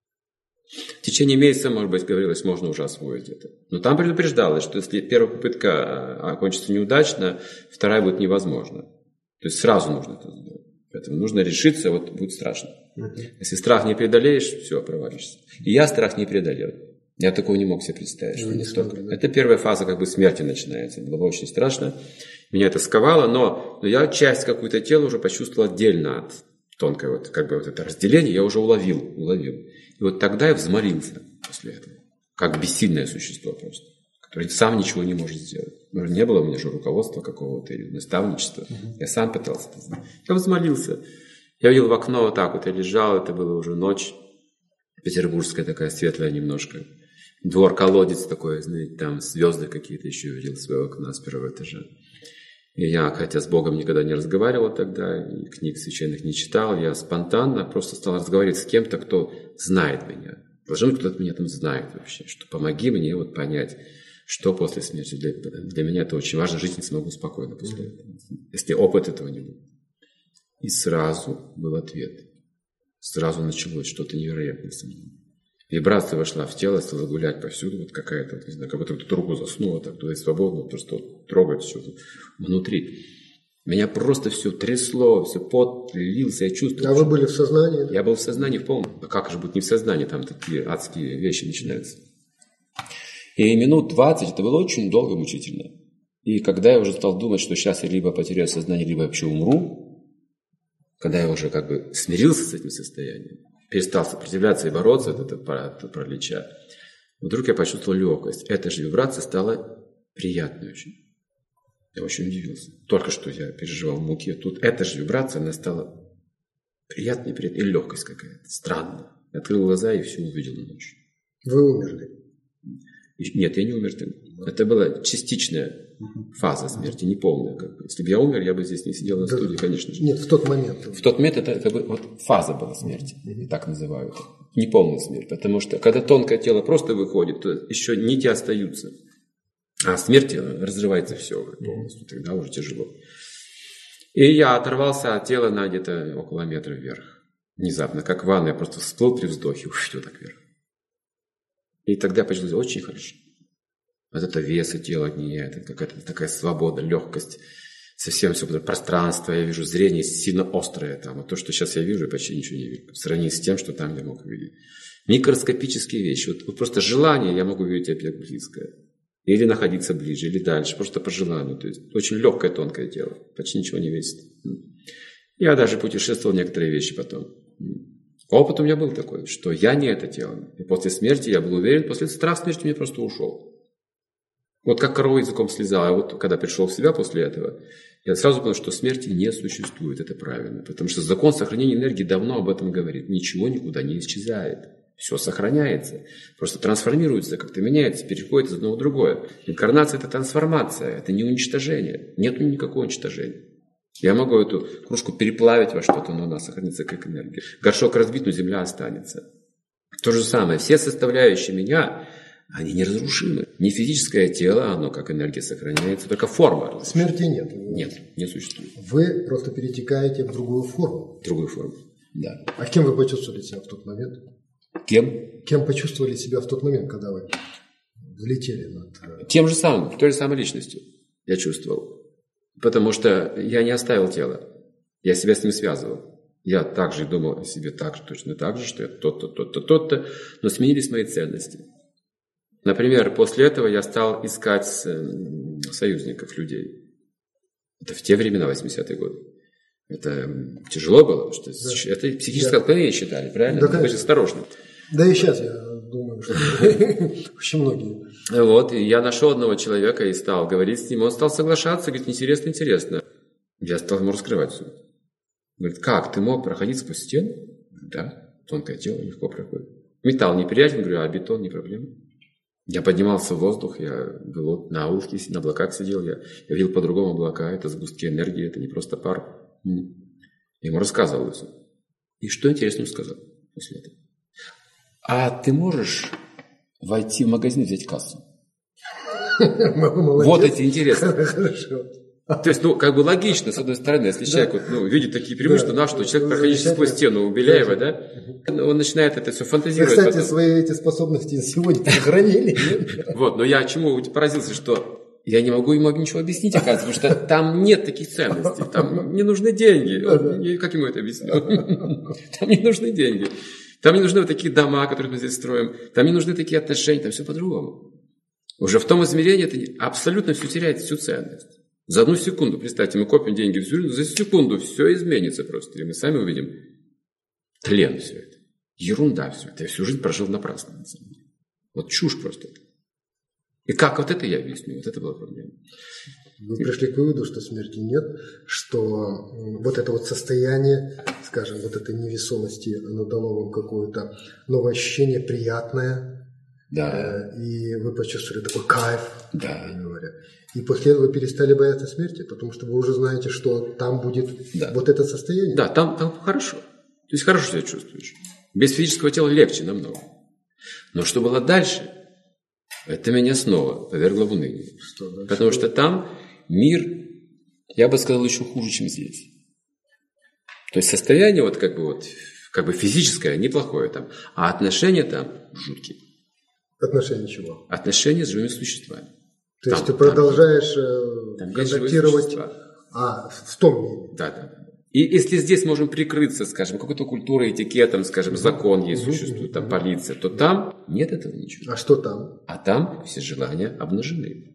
В течение месяца, может быть, говорилось, можно уже освоить это. Но там предупреждалось, что если первая попытка окончится неудачно, вторая будет невозможна. То есть сразу нужно это сделать. Поэтому нужно решиться, вот будет страшно. Uh-huh. Если страх не преодолеешь, все, провалишься. И я страх не преодолел. Я такого не мог себе представить. Что не столько. Да. Это первая фаза как бы смерти начинается. Было очень страшно. Меня это сковало, но, но я часть какую-то тела уже почувствовал отдельно от тонкой вот, как бы вот это разделение, я уже уловил, уловил. И вот тогда я взмолился после этого. Как бессильное существо просто. который сам ничего не может сделать. Не было у меня же руководства какого-то или наставничества. Uh-huh. Я сам пытался это знать. Я взмолился. Я видел в окно вот так вот, я лежал, это была уже ночь. Петербургская такая, светлая немножко. Двор-колодец такой, знаете, там звезды какие-то еще видел в свое окно с первого этажа. И я, хотя с Богом никогда не разговаривал тогда, и книг священных не читал, я спонтанно просто стал разговаривать с кем-то, кто знает меня. Должен кто-то меня там знает вообще, что помоги мне вот понять, что после смерти. Для, для меня это очень важно, жить не смогу спокойно после этого, если опыт этого не будет. И сразу был ответ. Сразу началось что-то невероятное со мной. Вибрация вошла в тело, стала гулять повсюду, вот какая-то, вот, не знаю, как будто кто-то руку заснула, так туда и свободно, просто вот, трогать все внутри. Меня просто все трясло, все пот лился, я чувствовал. А вы были в сознании? Я был в сознании полном. А как же быть не в сознании, там такие адские вещи начинаются. И минут двадцать, это было очень долго и мучительно. И когда я уже стал думать, что сейчас я либо потеряю сознание, либо вообще умру, когда я уже как бы смирился с этим состоянием, перестал сопротивляться и бороться от этого паралича, вдруг я почувствовал легкость. Эта же вибрация стала приятной очень. Я очень удивился. Только что я переживал муки. Тут эта же вибрация, она стала приятной, приятной. И легкость какая-то. Странно. Я открыл глаза и все увидел ночью. Вы умерли? И, нет, я не умер. Это была частичная фаза смерти, не полная. Как бы. Если бы я умер, я бы здесь не сидел на студии, конечно же. Нет, в тот момент. В тот момент это, это вот фаза была смерти. Так называют. Неполная смерть. Потому что когда тонкое тело просто выходит, то еще нити остаются. А смерти разрывается все полностью, тогда уже тяжело. И я оторвался от тела на где-то около метра вверх. Внезапно, как в ванной, я просто всплыл при вздохе, уж все так вверх. И тогда почувствовал очень хорошо. Вот это веса тела нет, это какая-то такая свобода, легкость, совсем все пространство, я вижу зрение сильно острое там. Вот то, что сейчас я вижу, я почти ничего не вижу. В сравнении с тем, что там я мог увидеть. Микроскопические вещи. Вот, вот просто желание, я могу видеть объект близко. Или находиться ближе, или дальше, просто по желанию. То есть очень легкое, тонкое тело, почти ничего не весит. Я даже путешествовал некоторые вещи потом. Опыт у меня был такой, что я не это тело. И после смерти я был уверен, после страха смерти мне просто ушел. Вот как корова языком слезала. А вот когда пришел в себя после этого, я сразу понял, что смерти не существует. Это правильно. Потому что закон сохранения энергии давно об этом говорит. Ничего никуда не исчезает. Все сохраняется, просто трансформируется, как-то меняется, переходит из одного в другое. Инкарнация – это трансформация, это не уничтожение. Нет никакого уничтожения. Я могу эту кружку переплавить во что-то, но она сохранится как энергия. Горшок разбит, но земля останется. То же самое. Все составляющие меня, они неразрушимы. Не физическое тело, оно как энергия сохраняется, только форма. Смерти нет. Нет, не существует. Вы просто перетекаете в другую форму. В другую форму, да. А кем вы почувствовали себя в тот момент? Кем? Кем почувствовали себя в тот момент, когда вы взлетели над... Тем же самым, той же самой личностью я чувствовал. Потому что я не оставил тело. Я себя с ним связывал. Я также думал о себе так же, точно так же, что я тот-то, тот-то, тот-то. Но сменились мои ценности. Например, после этого я стал искать союзников, людей. Это в те времена, восьмидесятые годы. Это тяжело было, потому что да. Это психическое отклонение считали, правильно? Да, быть осторожным. Да и сейчас я думаю, что очень многие. Вот, и я нашел одного человека и стал говорить с ним. Он стал соглашаться, говорит, интересно, интересно. Я стал ему раскрывать все. Говорит, как, ты мог проходить сквозь стену? Да, тонкое тело легко проходит. Металл неприятен, говорю, а бетон не проблема. Я поднимался в воздух, я был на улке, на облаках сидел, я, я видел по-другому облака, это сгустки энергии, это не просто пар. Я ему рассказывал это. И что интересно сказал после этого? А ты можешь войти в магазин и взять кассу? Вот эти интересно. Хорошо. То есть, ну, как бы логично, с одной стороны, если да. человек вот, ну, видит такие преимущества, да. что человек, проходящий сквозь стену у Беляева, да, он начинает это все фантазировать. Вы, кстати, потом. Свои эти способности сегодня сохранили. Вот, но я чему поразился, что я не могу ему ничего объяснить, оказывается, потому что там нет таких ценностей, там не нужны деньги. Как ему это объяснить? Там не нужны деньги. Там не нужны вот такие дома, которые мы здесь строим. Там не нужны такие отношения, там все по-другому. Уже в том измерении это абсолютно все теряет всю ценность. За одну секунду, представьте, мы копим деньги в зюрину, за секунду все изменится просто. И мы сами увидим тлен все это. Ерунда все это. Я всю жизнь прожил напрасно, на самом деле. Вот чушь просто. И как вот это я объясню? Вот это была проблема. Вы пришли к выводу, что смерти нет, что вот это вот состояние, скажем, вот этой невесомости, оно дало вам какое-то новое ощущение, приятное. Да. И вы почувствовали такой кайф. Да. Говоря. И после этого вы перестали бояться смерти, потому что вы уже знаете, что там будет да. вот это состояние. Да, там, там хорошо. То есть хорошо себя чувствуешь. Без физического тела легче намного. Но что было дальше, это меня снова повергло в уныние. Что дальше? Потому что там мир, я бы сказал, еще хуже, чем здесь. То есть состояние вот как бы вот как бы физическое неплохое там, а отношения там жуткие. Отношения чего? Отношения с живыми существами. То там, есть ты продолжаешь там, контактировать а, в том мире? Да, да, да. И если здесь можем прикрыться, скажем, какой-то культурой, этикетом, скажем, закон есть, существует, там полиция, то там нет этого ничего. А что там? А там все желания обнажены.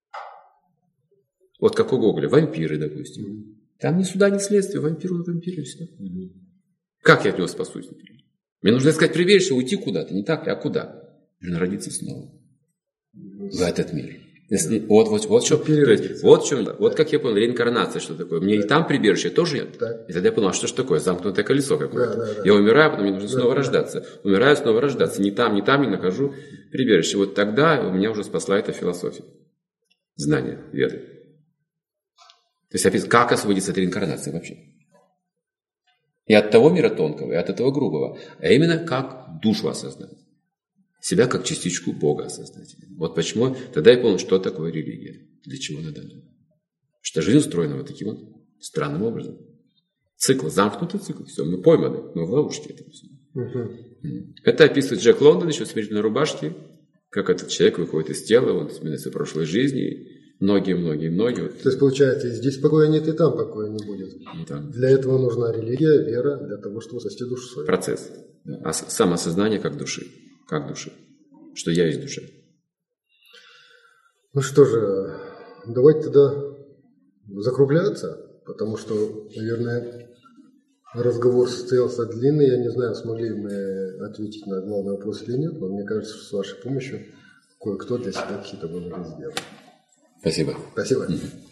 Вот как у Гоголя, вампиры, допустим. Mm-hmm. Там ни суда, ни следствия, вампир он вампир, и все. Mm-hmm. Как я от него спасусь, например? Мне нужно искать прибежище, уйти куда-то, не так ли? А куда? Нужно родиться снова. Mm-hmm. В этот мир. Если, вот, вот, вот, что, то есть, вот в чем, да. Вот как я понял, реинкарнация, что такое. Мне да. и там прибежище тоже нет. Да. И тогда я понял, а что ж такое? Замкнутое колесо какое-то. Да, да, да. Я умираю, потом мне нужно да, снова да. рождаться. Умираю, снова рождаться. Ни там, ни там не нахожу прибежище. Вот тогда у меня уже спасла эта философия. Знание, вера. То есть, опять, как освободиться от реинкарнации вообще? И от того мира тонкого, и от этого грубого. А именно, как душу осознать. Себя как частичку Бога осознать. Вот почему тогда я понял, что такое религия. Для чего надо. Что жизнь устроена вот таким вот странным образом. Цикл, замкнутый цикл. Все, мы пойманы, мы в ловушке. Это, все. Uh-huh. Это описывает Джек Лондон еще в «Смертельной рубашке», как этот человек выходит из тела, он вспоминает прошлой жизни. Многие-многие-многие. То есть, получается, и здесь покоя нет, и там покоя не будет. И там. Для этого нужна религия, вера, для того, чтобы спасти душу свою. Процесс. Да. Самоосознание как души. Как души. Что я есть душа. Ну что же, давайте тогда закругляться, потому что, наверное, разговор состоялся длинный. Я не знаю, смогли мы ответить на главный вопрос или нет, но мне кажется, что с вашей помощью кое-кто для себя какие-то выводы сделал. Спасибо. Спасибо.